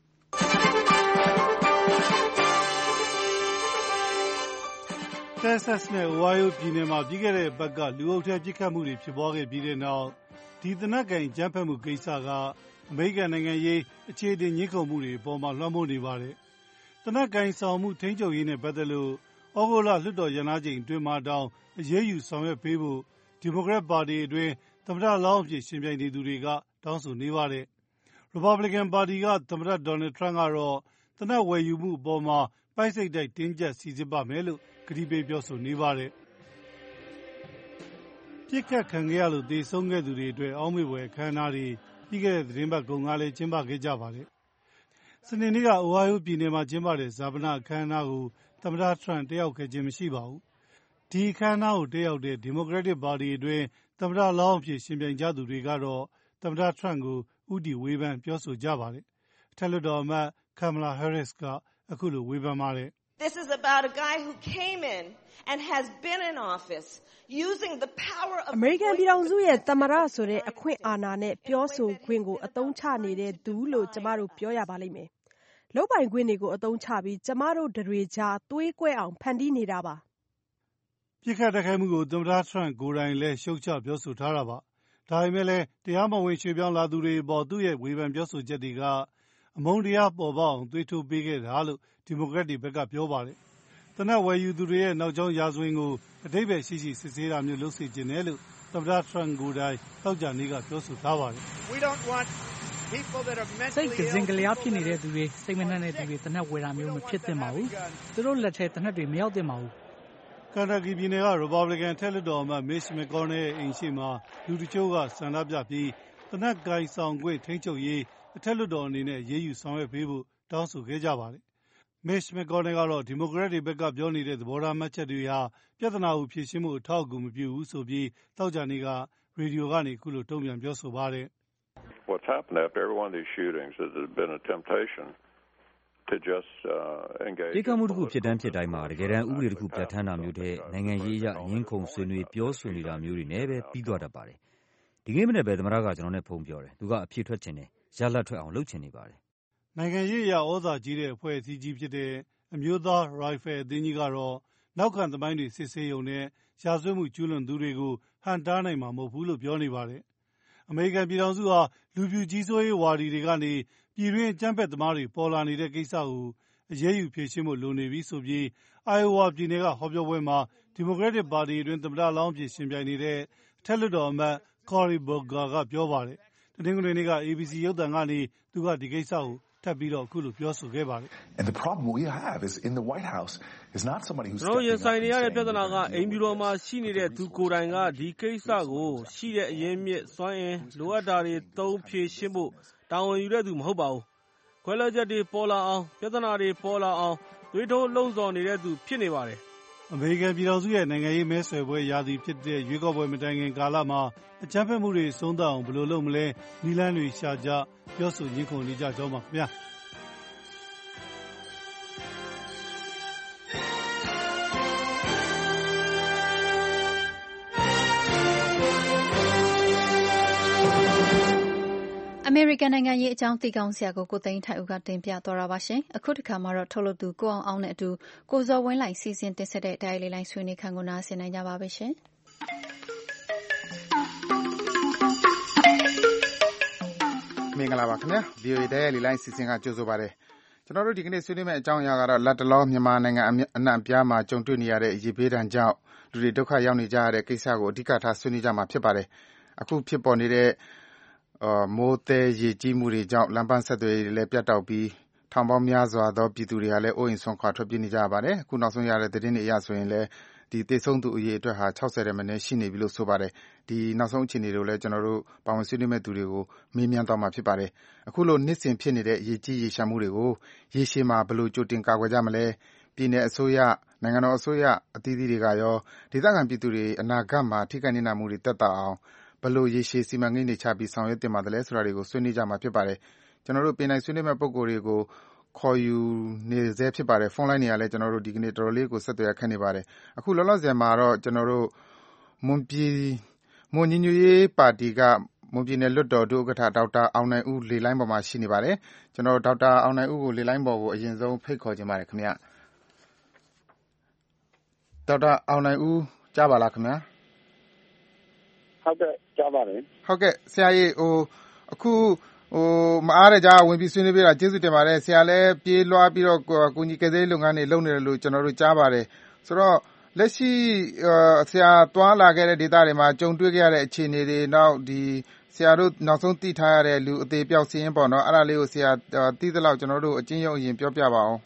တက်ဆက်နဲ့ Ohio ပြည်နယ်မှာပြီးခဲ့တဲ့အပတ်ကလူအုပ်ထဲပစ်ခတ်မှုတွေဖြစ်ပွားခဲ့ပြီးတဲ့နောက်ဒီသေနတ်ကိုင်ကြမ်းဖက်မှုကိစ္စကအမေရိကန်နိုင်ငံရေးအခြေတင်ညှိခုံမှုတွေအပေါ်မှာလွှမ်းမိုးနေပါတယ်။သေနတ်ကိုင်ဆောင်မှုထိန်းချုပ်ရေးနဲ့ပတ်သက်လို့ဩဂုတ်လလွှတ်တော်ရန်နာချိန်အတွင်းမှာတောင်အရေးယူဆောင်ရွက်ပေးဖို့ဒီမိုကရက်ပါတီအတွင်းသမ္မတလောင်းအဖြစ်ရှင်ပြိုင်နေသူတွေကတောင်းဆိုနေပါတယ်။ Republican ပါတီကသမ္မတ Donald Trump ကတော့သေနတ်ဝယ်ယူမှုအပေါ်မှာပိုက်စိတ်တိုက်တင်းကျပ်စီစစ်ပါမယ်လို့ကတိပေးပြောဆိုနေပါတယ်။ပြစ်ခတ်ခံခဲ့ရလို့သေဆုံးခဲ့သူတွေအတွက်အောက်မေ့ဖွယ်အခမ်းအနားတွေပြီးခဲ့တဲ့သတင်းပတ်ကုန်ကလည်းကျင်းပခဲ့ကြပါတယ်။စနေနေ့က Ohio ပြည်နယ်မှာကျင်းပတဲ့ဈာပနအခမ်းအနားကိုသမ္မတ Trump တက်ရောက်ခဲ့ခြင်းမရှိပါဘူး။ဒီအခမ်းအနားကိုတက်ရောက်တဲ့ဒီမိုကရက်တစ်ပါတီအတွင်းသမ္မတလောင်းအဖြစ်ရှင်ပြိုင်ကြသူတွေကတော့သမ္မတ Trump ကိုဦးတည်ဝေဖန်ပြောဆိုကြပါတယ်။အထက်လွှတ်တော်အမတ် Kamala Harris ကအခုလိုဝေဖန်ပါတယ်။ This is about a guy who came in and has been in office using the power of အမေရိကန်ပြည်ထောင်စုရဲ့သမ္မတဆိုတဲ့အခွင့်အာဏာနဲ့ပြောဆိုခွင့်ကိုအသုံးချနေတဲ့သူလို့ကျမတို့ပြောရပါလိမ့်မယ်။လုပ်ပိုင်ခွင့်တွေကိုအသုံးချပြီးကျမတို့တွေကြားသွေးကွဲအောင်ဖန်တီးနေတာပါ။ပြစ်ခတ်တိုက်ခိုက်မှုကိုသမ္မတ Trump ကိုယ်တိုင်လည်းရှုတ်ချပြောဆိုထားတာပါ။ဒါပေမဲ့လည်းတရားမဝင်ရွှေ့ပြောင်းလာသူတွေအပေါ်သူ့ရဲ့ဝေဖန်ပြောဆိုချက်တွေကအမုန်းတရားပေါ်ပေါက်အောင်သွေးထိုးပေးခဲ့တာလို့ဒီမိုကရက်တွေဘက်ကပြောပါတယ်။သေနတ်ဝယ်ယူသူတွေရဲ့နောက်ကြောင်းရာဇဝင်ကိုအဓိပ္ပာယ်ရှိရှိစစ်ဆေးတာမျိုးလုပ်စေချင်တယ်လို့သမ္မတ Trump ကိုယ်တိုင်သောကြာနေ့ကပြောဆိုထားပါတယ်။ We don't want people that are mentally ill စိတ်ကစင်ကလျားဖြစ်နေတဲ့သူတွေစိတ်မနှံ့တဲ့သူတွေသေနတ်ဝယ်တာမျိုးမဖြစ်သင့်ပါဘူး။သူတို့လက်ထဲသေနတ်တွေမရောက်သင့်ပါဘူး။ Kentucky ပြည်နယ်က Republican ထက်လွှတ်တော်အမတ် Mitch McConnell ရဲ့အိမ်ရှိမှာလူတချို့ကဆန္ဒပြပြီးသေနတ်ကိုင်ဆောင်ခွင့်ထိန်းချုပ်ရေးအထက်လွှတ်တော်အနေနဲ့ရေးယူဆောင်ရွက်ပေးဖို့တောင်းဆိုခဲ့ကြပါတယ်။ Mitch McConnell ကတော့ဒီမိုကရက်တွေဘက်ကပြောနေတဲ့သဘောထားမှတ်ချက်တွေဟာပြဿနာကိုဖြေရှင်းမှုအထောက်အကူမပြုဘူးဆိုပြီးသောကြာနေ့ကရေဒီယိုကနေအခုလိုတုံ့ပြန်ပြောဆိုပါတယ်။ What's happened after every one of these shootings is there's been a temptation to just uh, engage ဒီကမှုတစ်ခုဖြစ်တန်းဖြစ်တိုင်းမှာတကယ်တမ်းဥပဒေတစ်ခုပြဋ္ဌာန်းတာမျိုးတဲ့နိုင်ငံရေးအရငင်းခုန်ဆွေးနွေးပြောဆိုနေတာမျိုးတွေနဲ့ပဲပြီးသွားတတ်ပါတယ်။ဒီကနေ့မနေ့ပဲသမ္မတကကျွန်တော်နဲ့ဖုန်းပြောတယ်။သူကအဖြေထွက်ချင်တယ်။ရလဒ်ထွက်အောင်လုပ်ချင်နေပါတယ်။နိုင်ငံရေးအရဩဇာကြီးတဲ့အဖွဲ့အစည်းကြီးဖြစ်တဲ့အမျိုးသားရိုင်ဖယ်အသင်းကြီးကတော့နောက်ခံသမိုင်းတွေစစ်ဆေးရုံနဲ့ရာဇဝတ်မှုကျူးလွန်သူတွေကိုဟန့်တားနိုင်မှာမဟုတ်ဘူးလို့ပြောနေပါတယ်။အမေရိကန်ပြည်ထောင်စုဟာလူဖြူကြီးစိုးရေးဝါဒီတွေကနေပြည်တွင်းအကြမ်းဖက်သမားတွေပေါ်လာနေတဲ့ကိစ္စကိုအရေးယူဖြေရှင်းဖို့လိုနေပြီဆိုပြီးအိုင်အိုဝါပြည်နယ်ကဟောပြောပွဲမှာဒီမိုကရက်တစ်ပါတီအတွင်းသမ္မတလောင်းဖြစ်ရှင်ပြိုင်နေတဲ့အထက်လွှတ်တော်အမတ် Cory Booker ကပြောပါတယ်။တနင်္ဂနွေနေ့က A B C ရုပ်သံကနေသူကဒီကိစ္စကိုထပ်ပြီးတော့အခုလိုပြောဆိုခဲ့ပါတယ်။ And the problem we have is in the White House is not somebody who's ကျွန်တော်ရင်ဆိုင်နေရတဲ့ပြဿနာကအိမ်ဖြူတော်မှာရှိနေတဲ့သူကိုယ်တိုင်ကဒီကိစ္စကိုရှိတဲ့အရင်းမြစ်စွမ်းအင်လိုအပ်တာတွေသုံးဖြေရှင်းဖို့တာဝန်ယူတဲ့သူမဟုတ်ပါဘူး။ခွဲလွှဲချက်တွေပေါ်လာအောင်ပြဿနာတွေပေါ်လာအောင်သွေးထိုးလှုံ့ဆော်နေတဲ့သူဖြစ်နေပါတယ်။အမေရိကန်ပြည်ထောင်စုရဲ့နိုင်ငံရေးမဲဆွယ်ပွဲရာသီဖြစ်တဲ့ရွေးကောက်ပွဲမတိုင်ခင်ကာလမှာအကြမ်းဖက်မှုတွေဆုံးသက်အောင်ဘယ်လိုလုပ်မလဲနည်းလမ်းတွေရှာကြပြောဆိုညှိခုံနေကြကြောင်းပါခင်ဗျာ။ကန်နိုင်ငံရေးအကြောင်းသိကောင်းစရာကိုကိုသိန်းထိုက်ဦးကတင်ပြသွားတာပါရှင်။အခုတစ်ခါမှာတော့ထုတ်လုပ်သူကိုအောင်အောင်နဲ့အတူကိုဇော်ဝင်းလှိုင်စီစဉ်တင်ဆက်တဲ့တိုင်းလေးလိုင်းဆွေးနွေးခန်းကိုနားဆင်နိုင်ကြပါပဲရှင်။မင်္ဂလာပါခင်ဗျာ ဗွီအိုအေ တိုင်းလေးလိုင်းစီစဉ်ကကြိုဆိုပါရစေ။ကျွန်တော်တို့ဒီကနေ့ဆွေးနွေးမယ့်အကြောင်းအရာကတော့လက်တလောမြန်မာနိုင်ငံအနှံ့အပြားမှာကြုံတွေ့နေရတဲ့ရေဘေးဒဏ်ကြောင့်လူတွေဒုက္ခရောက်နေကြရတဲ့ကိစ္စကိုအဓိကထားဆွေးနွေးကြမှာဖြစ်ပါတယ်။အခုဖြစ်ပေါ်နေတဲ့မိုးသည်းရေကြီးမှုတွေကြောင့်လမ်းပန်းဆက်သွယ်ရေးတွေလည်းပြတ်တောက်ပြီးထောင်ပေါင်းများစွာသောပြည်သူတွေဟာလည်းအိုးအိမ်စွန့်ခွာထွက်ပြေးနေကြရပါတယ်။အခုနောက်ဆုံးရတဲ့သတင်းတွေအရဆိုရင်လည်းဒီသေဆုံးသူအရေအတွက်ဟာ၆၀ထက်မနည်းရှိနေပြီလို့ဆိုပါတယ်။ဒီနောက်ဆုံးအခြေအနေတွေကိုလည်းကျွန်တော်တို့ပါဝင်ဆွေးနွေးမယ့်သူတွေကိုမေးမြန်းသွားမှာဖြစ်ပါတယ်။အခုလိုနှစ်စဉ်ဖြစ်နေတဲ့ရေကြီးရေရှမ်းမှုတွေကိုရေရှည်မှာဘယ်လိုကြိုတင်ကာကွယ်ကြမလဲ။ပြည်내အစိုးရနိုင်ငံတော်အစိုးရအသီးသီးတွေကရောဒေသခံပြည်သူတွေအနာဂတ်မှာထိခိုက်နစ်နာမှုတွေတက်တာအောင်ဘယ်လိုရေရှည်စီမံကိန်းတွေချပြီးဆောင်ရွက်တင်ပါသလဲဆိုတာတွေကိုဆွေးနွေးကြမှာဖြစ်ပါတယ်။ကျွန်တော်တို့ပြင်နိုင်ဆွေးနွေးမဲ့ပုံကိုယ်တွေကိုခေါ်ယူနေစေဖြစ်ပါတယ်။ဖုန်းလိုင်းတွေကလည်းကျွန်တော်တို့ဒီကနေ့တော်တော်လေးကိုဆက်သွယ်ခက်နေပါတယ်။အခုလောလောဆယ်မှာတော့ကျွန်တော်တို့မွန်ပြည်မွန်ညီညွတ်ရေးပါတီကမွန်ပြည်နယ်လွှတ်တော်ဒုဥက္ကဋ္ဌဒေါက်တာအောင်နိုင်ဦးလေလိုင်းပေါ်မှာရှိနေပါတယ်။ကျွန်တော်ဒေါက်တာအောင်နိုင်ဦးကိုလေလိုင်းပေါ်ကိုအရင်ဆုံးဖိတ်ခေါ်ခြင်းပါတယ်ခင်ဗျ။ဒေါက်တာအောင်နိုင်ဦးကြားပါလားခင်ဗျာ။ဟုတ်ကဲ့ကြားပါတယ်ဟုတ်ကဲ့ဆရာကြီးဟိုအခုဟိုမအားတဲ့ကြားဝင်ပြီးဆွေးနွေးပြတာကျေးဇူးတင်ပါတယ်ဆရာလည်းပြေးလွှားပြီးတော့ကိုကြီးကယ်ဆယ်လုပ်ငန်းတွေလုပ်နေတယ်လို့ကျွန်တော်တို့ကြားပါတယ်ဆိုတော့လက်ရှိဆရာတွားလာခဲ့တဲ့ဒေသတွေမှာကြုံတွေ့ခဲ့ရတဲ့အခြေအနေတွေနောက်ဒီဆရာတို့နောက်ဆုံးသိထားရတဲ့လူအသေးပြောက်စီးရင်ပေါ့နော်အဲ့ဒါလေးကိုဆရာသိသလောက်ကျွန်တော်တို့အချင်းရုံအရင်ပြောပြပါအောင်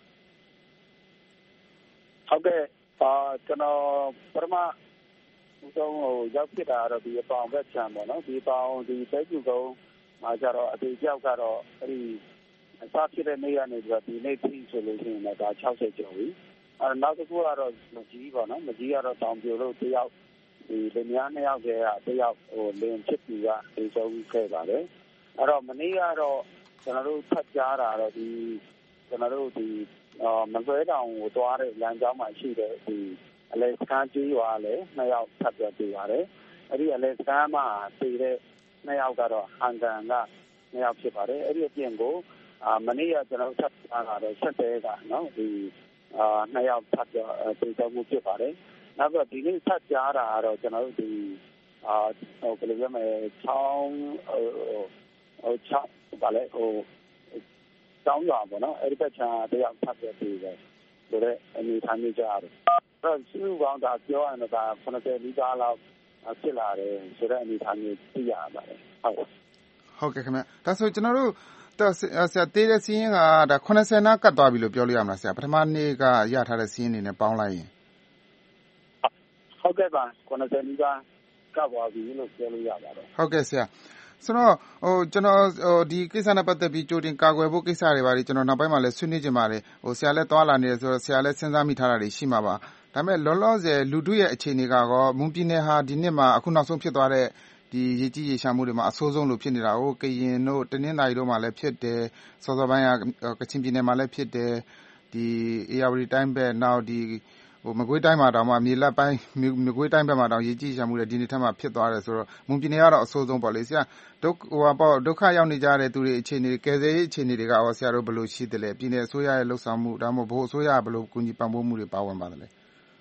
ဟုတ်ကဲ့အာကျွန်တော်ပထမဦးဆုံးဟိုရောက်ဖြစ်တာတော့ဒီအပေါင်ဘက်ချံပေါ့နော်ဒီပေါင်ဒီပဲကျူကုန်းမှာကြတော့အသေးပြောက်ကတော့အဲ့ဒီအစဖြစ်တဲ့နေ့ကနေပြီးတော့ဒီနေ့ထိဆိုလို့ရှိရင်လည်းဒါ၆၀ကျော်ပြီအဲနောက်တစ်ခုကတော့မကြီးပေါ့နော်မကြီးကတော့တောင်ပြိုလို့တယောက်ဒီလင်မယားနှစ်ယောက်ကတယောက်ဟိုလင်ဖြစ်ပြီးကဒီဆုံးခဲ့ပါတယ်အဲ့တော့မနေ့ကတော့ကျွန်တော်တို့ဖတ်ကြားတာတော့ဒီကျွန်တော်တို့ဒီမဆွဲတောင်ကိုတွားတဲ့လမ်းကြောင်းမှာရှိတဲ့ဒီအလဲစကန်ကြီးရွာလည်းနှစ်ယောက်ဖတ်ပြပေးပါတယ်အဲ့ဒီအလဲစကန်မှာတည်တဲ့နှစ်ယောက်ကတော့ဟန်ကန်ကနှစ်ယောက်ဖြစ်ပါတယ်အဲ့ဒီအပြင်ကိုအာမနေ့ကကျွန်တော်ဖတ်ကြားတာတော့ဆက်သေးတာနော်ဒီအာနှစ်ယောက်ဖတ်ပြပေးတော့မှုဖြစ်ပါတယ်နောက်တော့ဒီနေ့ဖတ်ကြားတာကတော့ကျွန်တော်တို့ဒီအာဟိုဘယ်လိုပြောမလဲချောင်းဟိုဟိုချောင်းဗာလဲဟိုတောင်းရွာပေါ့နော်အဲ့ဒီဘက်ချာတယောက်ဖတ်ပြပေးတယ်ဆိုတော့အနေထားမျိုးကြားတယ်အဲ့စုပေါင်းတာပြောရရင်တော့ခုနစ်ဆယ်လီတာလောက်ဖြစ်လာတယ်ဆိုတော့အနေထားမျိုးသိရပါတယ်ဟုတ်ဟုတ်ကဲ့ခင်ဗျဒါဆိုကျွန်တော်တို့ဆရာတေးတဲ့စီးရင်ကဒါခုနစ်ဆယ်နာကတ်သွားပြီလို့ပြောလို့ရမလားဆရာပထမနေ့ကရထားတဲ့စီးရင်တွေနဲ့ပေါင်းလိုက်ရင်ဟုတ်ကဲ့ပါခုနစ်ဆယ်လီတာကတ်သွားပြီလို့ပြောလို့ရပါတယ်ဟုတ်ကဲ့ဆရာဆိုတော့ဟိုကျွန်တော်ဟိုဒီကိစ္စနဲ့ပတ်သက်ပြီးကြိုတင်ကာကွယ်ဖို့ကိစ္စတွေပါလေကျွန်တော်နောက်ပိုင်းမှာလည်းဆွေးနွေးကြပါတယ်ဟိုဆရာလည်းတွားလာနေတယ်ဆိုတော့ဆရာလည်းစဉ်းစားမိထားတာတွေရှိမှာပါဒါပေမဲ့လောလောဆယ်လူထုရဲ့အခြေအနေကတော့မွန်ပြည်နယ်ဟာဒီနှစ်မှာအခုနောက်ဆုံးဖြစ်သွားတဲ့ဒီရေကြီးရေရှာမှုတွေမှာအဆိုးဆုံးလို့ဖြစ်နေတာဟိုကရင်တို့တနင်္သာရီတို့မှာလည်းဖြစ်တယ်စောစောပိုင်းကကချင်ပြည်နယ်မှာလည်းဖြစ်တယ်ဒီအေရဝတီတိုင်းဘက်နောက်ဒီဟိုမကွေးတိုင်းမှာတောင်မှမြေလက်ပိုင်းမကွေးတိုင်းဘက်မှာတောင်ရေကြီးရှာမှုတွေဒီနေ့ထက်မှဖြစ်သွားတယ်ဆိုတော့မွန်ပြည်နယ်ကတော့အဆိုးဆုံးပေါ့လေဆရာဒုက္ခဟိုပေါ့ဒုက္ခရောက်နေကြတဲ့သူတွေအခြေအနေကယ်ဆယ်ရေးအခြေအနေတွေကရောဆရာတို့ဘယ်လိုရှိသလဲပြည်နယ်အစိုးရရဲ့လှုပ်ဆောင်မှုဒါမှမဟုတ်ဘို့အစိုးရဘယ်လိုကူညီပံ့ပိုးမှုတွေပါဝင်ပါသလဲ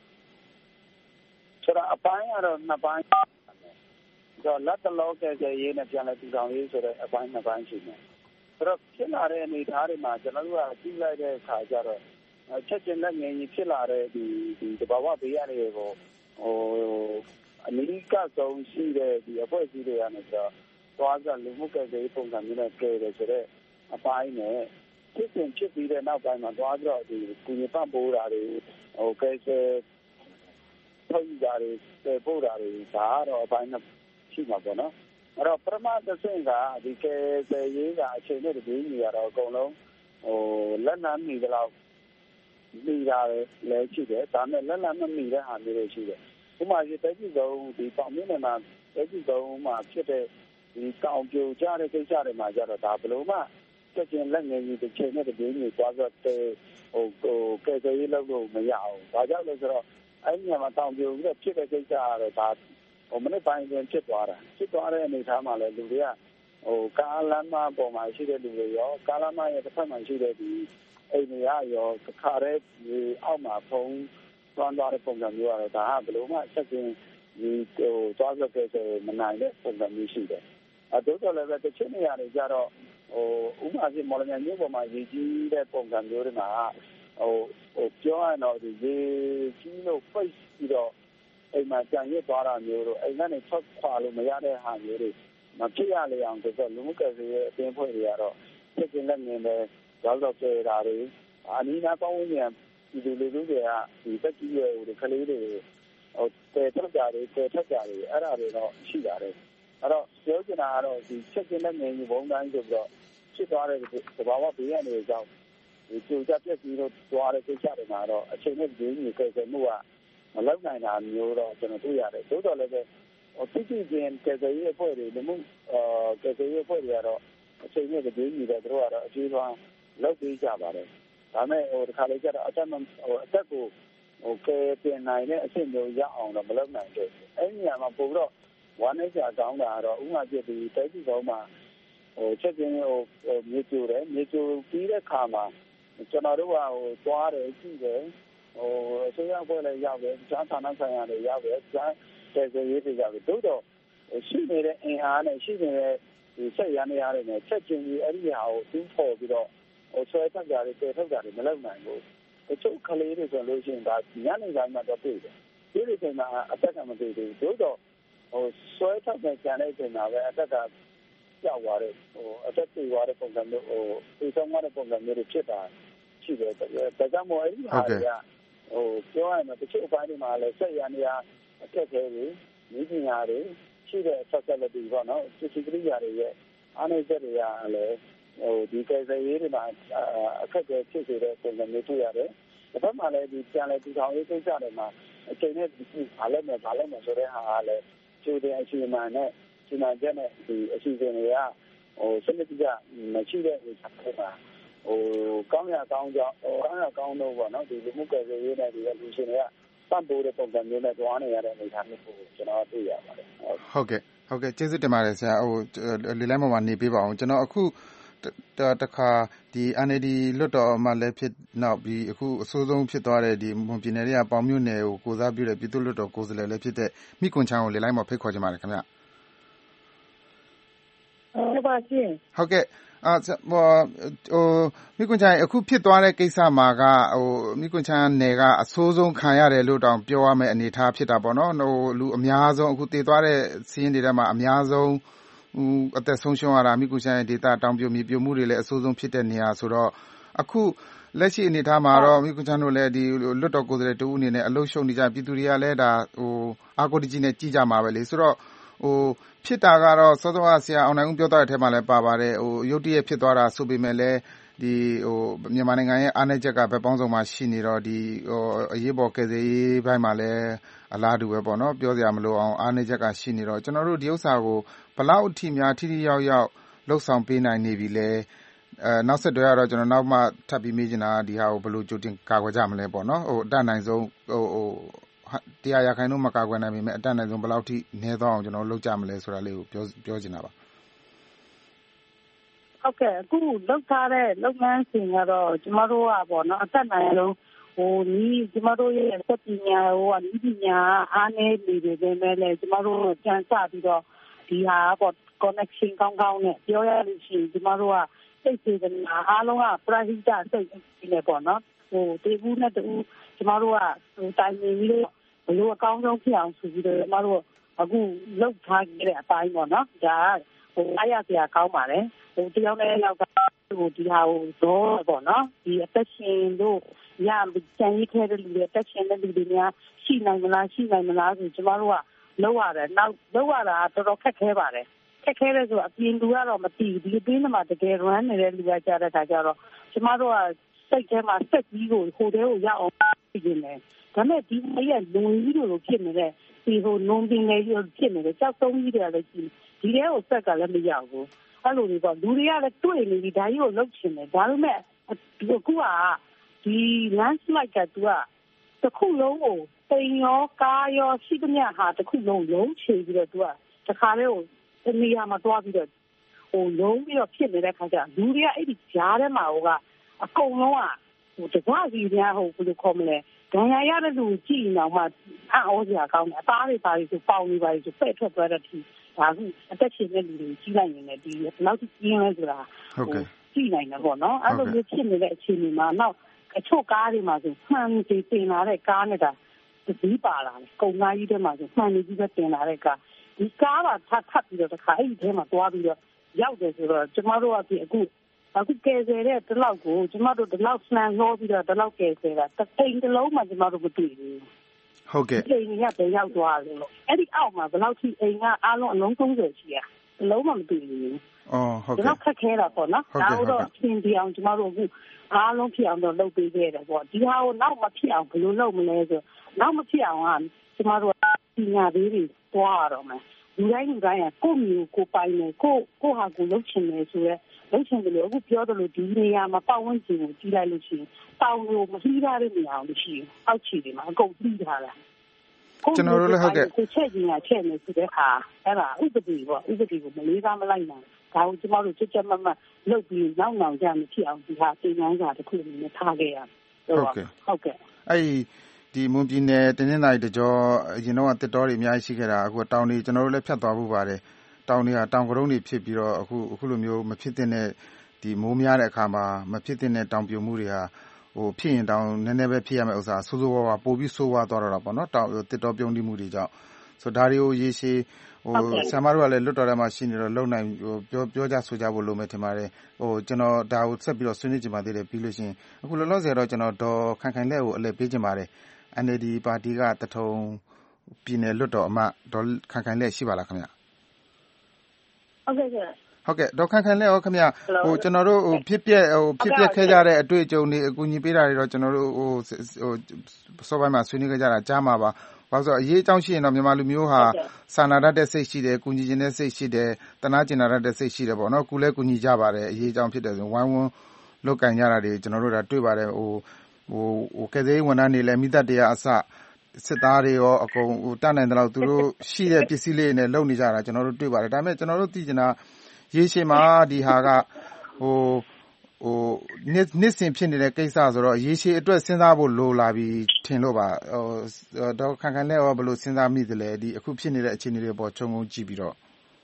ဆိုတော့အပိုင်းကတော့နှစ်ပိုင်းဆိုတော့လက်တလောကယ်ဆယ်ရေးနဲ့ပြန်လည်တည်ထောင်ရေးဆိုတဲ့အပိုင်းနှစ်ပိုင်းရှိတယ်ဆိုတော့ဖြစ်လာတဲ့အနေအထားတွေမှာကျွန်တော်တို့ကကြည့်လိုက်တဲ့အခါကျတော့ချက်ချင်းလက်ငယ်ကြီးဖြစ်လာတဲ့ဒီဒီတဘာဝဘေးရတွေကိုဟိုအမေရိကဆုံးရှိတဲ့ဒီအဖွဲ့အစည်းတွေကနေဆိုတော့သွားကြလူမှုကယ်ဆယ်ရေးပုံစံမျိုးနဲ့ကယ်တယ်ဆိုတော့အပိုင်းနဲ့ဖြစ်စဉ်ဖြစ်ပြီးတဲ့နောက်ပိုင်းမှာသွားကြတော့ဒီကုညီပံ့ပိုးတာတွေဟိုကယ်ဆယ်ထုတ်ကြတယ်ပေပို့တာတွေဒါတော့အပိုင်းနဲ့ရှိမှာပေါ့နော်အဲ့တော့ပထမတစ်ဆင့်ကဒီကယ်ဆယ်ရေးကအချိန်နဲ့တပြေးညီရတော့အကုန်လုံးဟိုလက်နက်မိကြတော့မိတာလည်းရှိတယ်ဒါနဲ့လက်လက်မမိတဲ့ဟာမျိုးတွေရှိတယ်ဥပမာဒီတက်ကြည့်ဆုံးဒီပေါင်မြင့်နယ်မှာတက်ကြည့်ဆုံးမှာဖြစ်တဲ့ဒီတောင်ပြိုကျတဲ့ကိစ္စတွေမှာကြတော့ဒါဘလို့မှချက်ချင်းလက်ငယ်ကြီးတစ်ချိန်နဲ့တပြေးညီသွားတော့ဟိုဟိုကယ်ဆယ်ရေးလုပ်လို့မရအောင်ဒါကြောင့်လဲဆိုတော့အဲ့ဒီမှာတောင်ပြိုပြီးဖြစ်တဲ့ကိစ္စကတော့ဒါဟိုမနေ့ပိုင်းတွင်ဖြစ်သွားတာဖြစ်သွားတဲ့အနေအထားမှာလည်းလူတွေကဟိုကားလမ်းမပေါ်မှာရှိတဲ့လူတွေရောကားလမ်းမရဲ့တစ်ဖက်မှာရှိတဲ့ဒီအိမ်တွေကရောခါရဲဒီအောက်မှာဖုံးသွန်းသွားတဲ့ပုံစံမျိုးကတော့ဒါကဘယ်လိုမှဆက်ကျင်းဒီဟိုသွားကြတဲ့ဆိုမနိုင်တဲ့ပုံစံမျိုးရှိတယ်အဲတို့တော့လည်းတစ်ချက်နေရာတွေကြတော့ဟိုဥပမာစီမော်လမြိုင်မြို့ပေါ်မှာရည်ကြီးတဲ့ပုံစံမျိုးတွေမှာဟိုဟိုပြောရတော့ဒီရေကြီးလို့ပိတ်ပြီးတော့အိမ်မှာကြံရစ်သွားတာမျိုးတို့အိမ်ကနေထွက်ခွာလို့မရတဲ့ဟာမျိုးတွေမဖြစ်ရလေအောင်ဆိုတော့လူမှုကွန်ရက်ရဲ့အတင်းဖွဲ့တွေကတော့ဖြစ်ခြင်းလက်ငင်းတဲ့ရောက်တော့ကျေတာတွေအနည်းနာပေါင်းဝင်ပြန်ဒီလူလူတွေကဒီတက်ကြီးရဲ့ဟိုကလေးတွေဟိုတေထက်ကြတွေတေထက်ကြတွေအဲ့ဒါတွေတော့ရှိပါတယ်အဲ့တော့ပြောချင်တာကတော့ဒီချက်ချင်းလက်ငင်းကြီးဘုံတိုင်းဆိုတော့ဖြစ်သွားတဲ့သဘာဝဘေးရန်တွေကြောင့်ဒီကျူကြပြက်စီလို့သွားတဲ့ကိစ္စတွေမှာတော့အချိန်နဲ့ဒီကြီးကဲကဲမှုကမလောက်နိုင်တာမျိုးတော့ကျွန်တော်တွေ့ရတယ်သို့တော်လည်းပဲဟိုတိတိကျကျကဲကဲရေးအဖွဲ့တွေလူမှုအာကဲကဲရေးအဖွဲ့တွေကတော့အချိန်နဲ့ဒီကြီးတွေတို့ကတော့အကျိုးသွားလောက်ပေးကြပါတယ်ဒါမဲ့ဟိုတစ်ခါလေကျတော့အတက်ဟိုအတက်ကိုဟိုကဲပြင်နိုင်တဲ့အဆင့်မျိုးရအောင်တော့မလုပ်နိုင်ဘူးအဲ့ဒီနေရာမှာပို့တော့ဝမ်းနေကြကောင်းတာကတော့ဥမာပြဒီတိုက်ကြီးကောင်းမှာဟိုချက်ချင်းဟိုမြေကျိုတယ်မြေကျိုပြီးတဲ့ခါမှာကျွန်တော်တို့ကဟိုသွားတယ်ကြည့်တယ်ဟိုအစိုးရအဖွဲ့လည်းရောက်တယ်ကျန်းဌာနဆိုင်ရာတွေရောက်တယ်ကျန်းတဲ့ကြေးရေးတွေရောက်တယ်တို့တော့ရှိနေတဲ့အင်အားနဲ့ရှိနေတဲ့ဒီဆက်ရနေရတဲ့နဲ့ချက်ချင်းကြီးအဲ့ဒီဟာကိုသူ့ပေါ်ပြီးတော့ဟိုဆွဲထုတ်ကြတယ်တည်ထုတ်ကြတယ်မလုပ်နိုင်ဘူးတချို့ကလေးတွေဆိုလို့ရှိရင်ဒါညနေတိုင်းမှာတော့တွေ့တယ်ဒီလိုချိန်မှာအသက်ကမတွေ့ဘူးတို့တော့ဟိုဆွဲထုတ်တဲ့ကြံတဲ့ချိန်မှာပဲအသက်ကကြောက်သွားတယ်ဟိုအသက်ပြေသွားတဲ့ပုံစံမျိုးဟိုပြေဆုံးသွားတဲ့ပုံစံမျိုးတွေဖြစ်တာရှိတယ်ဒါကြောင့်မို့အဲ့ဒီဟာတွေကဟိုပြောရရင်တချို့အပိုင်းတွေမှာလည်းဆက်ရနေရအခက်အခဲတွေဤပညာတွေရှိတဲ့ facility ပေါ့နော်စစ်စစ်ကရိယာတွေရဲ့အားနည်းချက်တွေကလည်းဟိုဒီကဲဆယ်ရေးတွေမှာအခက်အခဲဖြစ်စေတဲ့ပုံစံမျိုးတွေ့ရတယ်။ဒါပေမဲ့လည်းဒီပြန်လည်တည်ထောင်ရေးကိစ္စတွေမှာအချိန်နဲ့ဒီဘာလဲမဘာလဲမဆိုတဲ့ဟာကလည်းကျိုးတဲ့အချိန်မှနဲ့ဒီမှာကျတဲ့ဒီအစီအစဉ်တွေကဟိုစနစ်တကျမရှိတဲ့ဥစ္စာတွေပါဟိုကောင်းရကောင်းကြောင်းကောင်းရကောင်းတော့ပေါ့နော်ဒီလူမှုကယ်ဆယ်ရေးနဲ့ဒီလူရှင်တွေကပံ့ပိုးတဲ့ပုံစံမျိုးနဲ့တွားနေရတဲ့အနေအထားမျိုးကိုကျွန်တော်တွေ့ရပါတယ်ဟုတ်ကဲ့ဟုတ်ကဲ့ကျေးဇူးတင်ပါတယ်ဆရာဟိုလေလိုင်းပေါ်မှာနေပေးပါအောင်ကျွန်တော်အခုတခါဒီ N A D လွတ်တော်မှာလည်းဖြစ်နောက်ပြီးအခုအဆိုးဆုံးဖြစ်သွားတဲ့ဒီမွန်ပြည်နယ်ရဲ့ပေါင်မြို့နယ်ကိုကိုစားပြုတဲ့ပြည်သူ့လွတ်တော်ကိုယ်စားလှယ်လည်းဖြစ်တဲ့မိကွန်ချောင်းကိုလေလိုင်းမှာဖိတ်ခေါ်ချင်ပါတယ်ခင်ဗျဟုတ်ပါရှင်ဟုတ်ကဲ့အာဟိုမိကွန်ချန်အခုဖြစ်သွားတဲ့ကိစ္စမှာကဟိုမိကွန်ချန်နယ်ကအဆိုးဆုံးခံရတယ်လို့တောင်ပြောရမယ့်အနေအထားဖြစ်တာပေါ့နော်ဟိုလူအများဆုံးအခုတည်သွားတဲ့စီးရင်တွေထဲမှာအများဆုံးဟိုအသက်ဆုံးရှုံးရတာမိကွန်ချန်ရဲ့ဒေတာတောင်ပြိုမြေပြိုမှုတွေလည်းအဆိုးဆုံးဖြစ်တဲ့နေရာဆိုတော့အခုလက်ရှိအနေအထားမှာတော့မိကွန်ချန်တို့လည်းဒီလွတ်တော်ကိုယ်စားလှယ်တူအနေနဲ့အလုရှုံနေကြပြည်သူတွေကလည်းဒါဟိုအာကိုတကြီးနဲ့ကြီးကြမှာပဲလေဆိုတော့ဟိုဖြစ်တာကတော့စောစောကဆရာအောင်နိုင်ဦးပြောသွားတဲ့အထက်မှာလည်းပါပါတယ်ဟိုရုတ်တရက်ဖြစ်သွားတာဆိုပေမဲ့လည်းဒီဟိုမြန်မာနိုင်ငံရဲ့အားနည်းချက်ကဘယ်ပေါင်းစုံမှာရှိနေတော့ဒီဟိုအရေးပေါ်ကယ်ဆယ်ရေးဘက်မှာလည်းအလားတူပဲပေါ့နော်ပြောစရာမလိုအောင်အားနည်းချက်ကရှိနေတော့ကျွန်တော်တို့ဒီဥစ္စာကိုဘလောက်အထိများထိထိရောက်ရောက်လှုပ်ဆောင်ပေးနိုင်နေပြီလဲအဲနောက်ဆက်တွဲကတော့ကျွန်တော်နောက်မှထပ်ပြီးမေးချင်တာဒီဟာကိုဘယ်လိုကြိုတင်ကာကွယ်ကြမလဲပေါ့နော်ဟိုအတတ်နိုင်ဆုံးဟိုဟိုတရားရခိုင်တို့မကာကွယ်နိုင်ပေမဲ့အတတ်နိုင်ဆုံးဘယ်လောက်ထိနည်းသွားအောင်ကျွန်တော်လုပ်ကြမလဲဆိုတာလေးကိုပြောပြောချင်တာပါဟုတ်ကဲ့အခုလုပ်ထားတဲ့လုပ်ငန်းစဉ်ကတော့ကျမတို့ကပေါ့နော်အတတ်နိုင်ဆုံးဟိုနီးကျမတို့ရဲ့စက်ပညာဟိုကနီးပညာအားနည်းနေတယ်ပဲမဲ့လေကျမတို့ကြံစပြီးတော့ဒီဟာပေါ့ connection ကောင်းကောင်းနဲ့ပြောရလို့ရှိရင်ကျမတို့ကစိတ်စေတနာအားလုံးက private စိတ်နေပေါ့နော်ဟိုတေဘူးနဲ့တူကျမတို့ကဟိုတိုင်နေပြီးတော့ဘလို့အကောင်းဆုံးဖြစ်အောင်ဆိုပြီးတော့ကျမတို့အခုလုပ်ထားကြတဲ့အပိုင်းပေါ့နော်ဒါဟိုအားရစရာကောင်းပါတယ်ဟိုတယောက်နဲ့ယောက်ကဟိုဒီဟာကိုတော့ပေါ့နော်ဒီအသက်ရှင်တို့ရကြံရည်ခဲတဲ့လူတွေအသက်ရှင်တဲ့လူတွေများရှိနိုင်မလားရှိနိုင်မလားဆိုကျမတို့ကလောက်ရတယ်နောက်လောက်ရတာတော်တော်ခက်ခဲပါတယ်ခက်ခဲတယ်ဆိုအပြင်လူကတော့မသိဘူးဒီအပြင်မှာတကယ် run နေတဲ့လူကကြားတဲ့ခါကျတော့ကျမတို့ကစိတ်ထဲမှာစက်ကြီးကိုဟိုတဲကိုရောက်အောင်ပြင်နေဒါမဲ့ဒီမရဲ့လုံကြီးလိုလိုဖြစ်နေတဲ့ဒီဟိုနုံပင်လေးလိုဖြစ်နေတဲ့ကြောက်တုံးကြီးတွေကလည်းရှိဒီတဲကိုစက်ကလည်းမရောက်ဘူးအဲ့လိုတွေပေါ့လူတွေကလည်းတွေ့နေပြီဒါကြီးကိုလှုပ်ချင်တယ်ဒါပေမဲ့ဒီအခုကဒီ landslide ကသူကတစ်ခုလုံးကိုတိမ်ရောကားရောရှိသမျှဟာတစ်ခုလုံးလုံးချေပြီးတော့သူကတခါလေးကိုတနေရာမှာတွားပြီးတော့ဟဟိုလုံးပြီးတော့ဖြစ်နေတဲ့ခါကျလူတွေကအဲ့ဒီကြားထဲမှာဟိုကအကုန်လုံးကဟိုတစားစီများဟိုဘယ်လိုခေါ်မလဲဒဏ်ရာရတဲ့လူကြည့်နေအောင်မှအံ့ဩစရာကောင်းတယ်အသားတွေပါပြီးဆိုပေါင်နေပါပြီးဆိုပဲ့ထွက်သွားတဲ့ဒီဒါခုအသက်ရှင်တဲ့လူတွေကြီးလိုက်နေတယ်ဒီဘယ်လောက်ကြီးပြင်းလဲဆိုတာဟုတ်ကဲ့ကြည့်နိုင်တယ်ပေါ့နော်အဲ့လိုမျိုးဖြစ်နေတဲ့အခြေအနေမှာနောက်အချို့ကားတွေမှာဆိုမှန်တွေတင်လာတဲ့ကားနဲ့တာဒီပါလာတယ်ကုန်ကားကြီးတွေမှာဆိုမှန်နေကြီးပဲတင်လာတဲ့ကားဒီကားကထပ်ထပ်ပြီးတော့တခါအဲ့ဒီထဲမှာသွားပြီးတော့ရောက်တယ်ဆိုတော့ကျမတို့ကဒီအခုအခုကယ်ဆယ်တဲ့တလောက်ကိုကျမတို့တလောက်ဆန်လို့ပြီးတော့တလောက်ကယ်ဆယ်တာတစ်ချိန်တစ်လုံးမှကျမတို့မတွေ့ဘူးဟုတ်ကဲ့အိမ်ကပဲရောက်သွားတယ်လို့အဲ့ဒီအောက်မှာဘယ်လောက်ထိအိမ်ကအားလုံးအလုံးသုံးဆယ်ရှိရအလုံးမှမတွေ့ဘူးအော်ဟုတ်ကဲ့ဒါတော့ခက်ခဲတာပေါ့နော်ဒါတော့သင်ပြအောင်ကျမတို့အခုအားလုံးဖြစ်အောင်တော့လုပ်ပေးခဲ့တယ်ပေါ့ဒီဟာကိုနောက်မဖြစ်အောင်ဘယ်လိုလုပ်မလဲဆိုနောက်မဖြစ်အောင်ကကျမတို့ပညာသေးတွေတွားရတော့မယ်လူတိုင်းလူတိုင်းကကိုယ့်မျိုးကိုပိုင်တယ်ကိုကိုဟာကိုလုပ်ချင်တယ်ဆိုရဲလုပ်ချင်တယ်လို့အခုပြောတယ်လို့ဒီနေရာမှာပတ်ဝန်းကျင်ကိုကြီးလိုက်လို့ရှိရင်တောင်လို့မဟီးရတဲ့နေရာကိုရှိရင်အောက်ခြေတွေမှာအကုန်ပြီးထားတာကျွန်တော်တို့လည်းဟုတ်ကဲ့ကိုချက်ကြီးညာချက်နေဆိုတဲ့ဟာအဲ့ဒါဥပဒေပေါ့ဥပဒေကိုမလေးစားမလိုက်နိုင်ဒါကိုကျမတို့ချက်ချက်မမလုပ်ပြီးနောက်နောက်ကြမဖြစ်အောင်ဒီဟာပြင်ပန်းစာတစ်ခုနဲ့ထားခဲ့ရဟုတ်ကဲ့ဟုတ်ကဲ့အဲ့ဒီမွန်ပြည်နယ်တင်းတင်းနိုင်တကြောအရင်တော့တစ်တော်တွေအများကြီးရှိခဲ့တာအခုတောင်တွေကျွန်တော်တို့လည်းဖြတ်သွားဖို့ပါတယ်တောင်တွေကတောင်ကရုံးတွေဖြစ်ပြီးတော့အခုအခုလိုမျိုးမဖြစ်တဲ့ဒီမိုးများတဲ့အခါမှာမဖြစ်တဲ့တောင်ပြိုမှုတွေဟာဟိုဖြစ်ရင်တောင်နည်းနည်းပဲဖြစ်ရမယ့်ဥစ္စာဆိုးဆိုးဝါးဝါပိုပြီးဆိုးဝါးသွားတော့တာပေါ့နော်တောင်တစ်တော်ပြုံးတိမှုတွေကြောင့်ဆိုဒါတွေကိုရေရှည်ဟိုဆရာမတို့ကလည်းလွတ်တော်ထဲမှာရှိနေတော့လုံနိုင်ဟိုပြောပြောကြဆိုကြဖို့လိုမယ်ထင်ပါတယ်ဟိုကျွန်တော်ဒါကိုဆက်ပြီးတော့ဆွေးနွေးကြပါသေးတယ်ပြီးလို့ရှိရင်အခုလောလောဆယ်တော့ကျွန်တော်ဒေါ်ခိုင်ခိုင်လက်ကိုအလဲပေးကြပါတယ် အန် အယ် ဒီ ပါတီကတထုံပြည်နယ်လွတ်တော်အမတ်ဒေါ်ခိုင်ခိုင်လက်ရှိပါလားခင်ဗျဟုတ်ကဲ့ဟုတ်ကဲ့ဒေါ်ခိုင်ခိုင်လက်ရောခင်ဗျဟိုကျွန်တော်တို့ဟိုဖြစ်ပြက်ဟိုဖြစ်ပြက်ခဲ့ကြတဲ့အတွေ့အကြုံတွေအကူအညီပေးတာတွေတော့ကျွန်တော်တို့ဟိုဟိုစောပိုင်းမှာဆွေးနွေးခဲ့ကြတာကြားမှာပါဘာလို့ဆိုအရေးအကြောင်းရှိရင်တော့မြန်မာလူမျိုးဟာစာနာတတ်တဲ့စိတ်ရှိတယ်၊ကူညီခြင်းတဲ့စိတ်ရှိတယ်၊တနာကျင်နာတတ်တဲ့စိတ်ရှိတယ်ပေါ့နော်။ကူလည်းကူညီကြပါတယ်အရေးအကြောင်းဖြစ်တယ်ဆိုဝိုင်းဝန်းလုပ်ကင်ကြတာတွေကျွန်တော်တို့ဒါတွေ့ပါတယ်ဟိုဟိုဟိုကယ်ဆယ်ရေးဝန်ထမ်းတွေလည်းမိသက်တရားအစစစ်သားတွေရောအကုန်ဟိုတတ်နိုင်တဲ့လောက်သူတို့ရှိတဲ့ပစ္စည်းလေးတွေနဲ့လုပ်နေကြတာကျွန်တော်တို့တွေ့ပါတယ်ဒါပေမဲ့ကျွန်တော်တို့သိချင်တာရေရှည်မှာဒီဟာကဟိုဟိုနှစ်နှစ်စဉ်ဖြစ်နေတဲ့ကိစ္စဆိုတော့ရေရှည်အတွက်စဉ်းစားဖို့လိုလာပြီးထင်လို့ပါဟိုတော့ခံခံနဲ့ရောဘယ်လိုစဉ်းစားမိသလဲဒီအခုဖြစ်နေတဲ့အခြေအနေတွေပေါ်ခြုံငုံကြည့်ပြီးတော့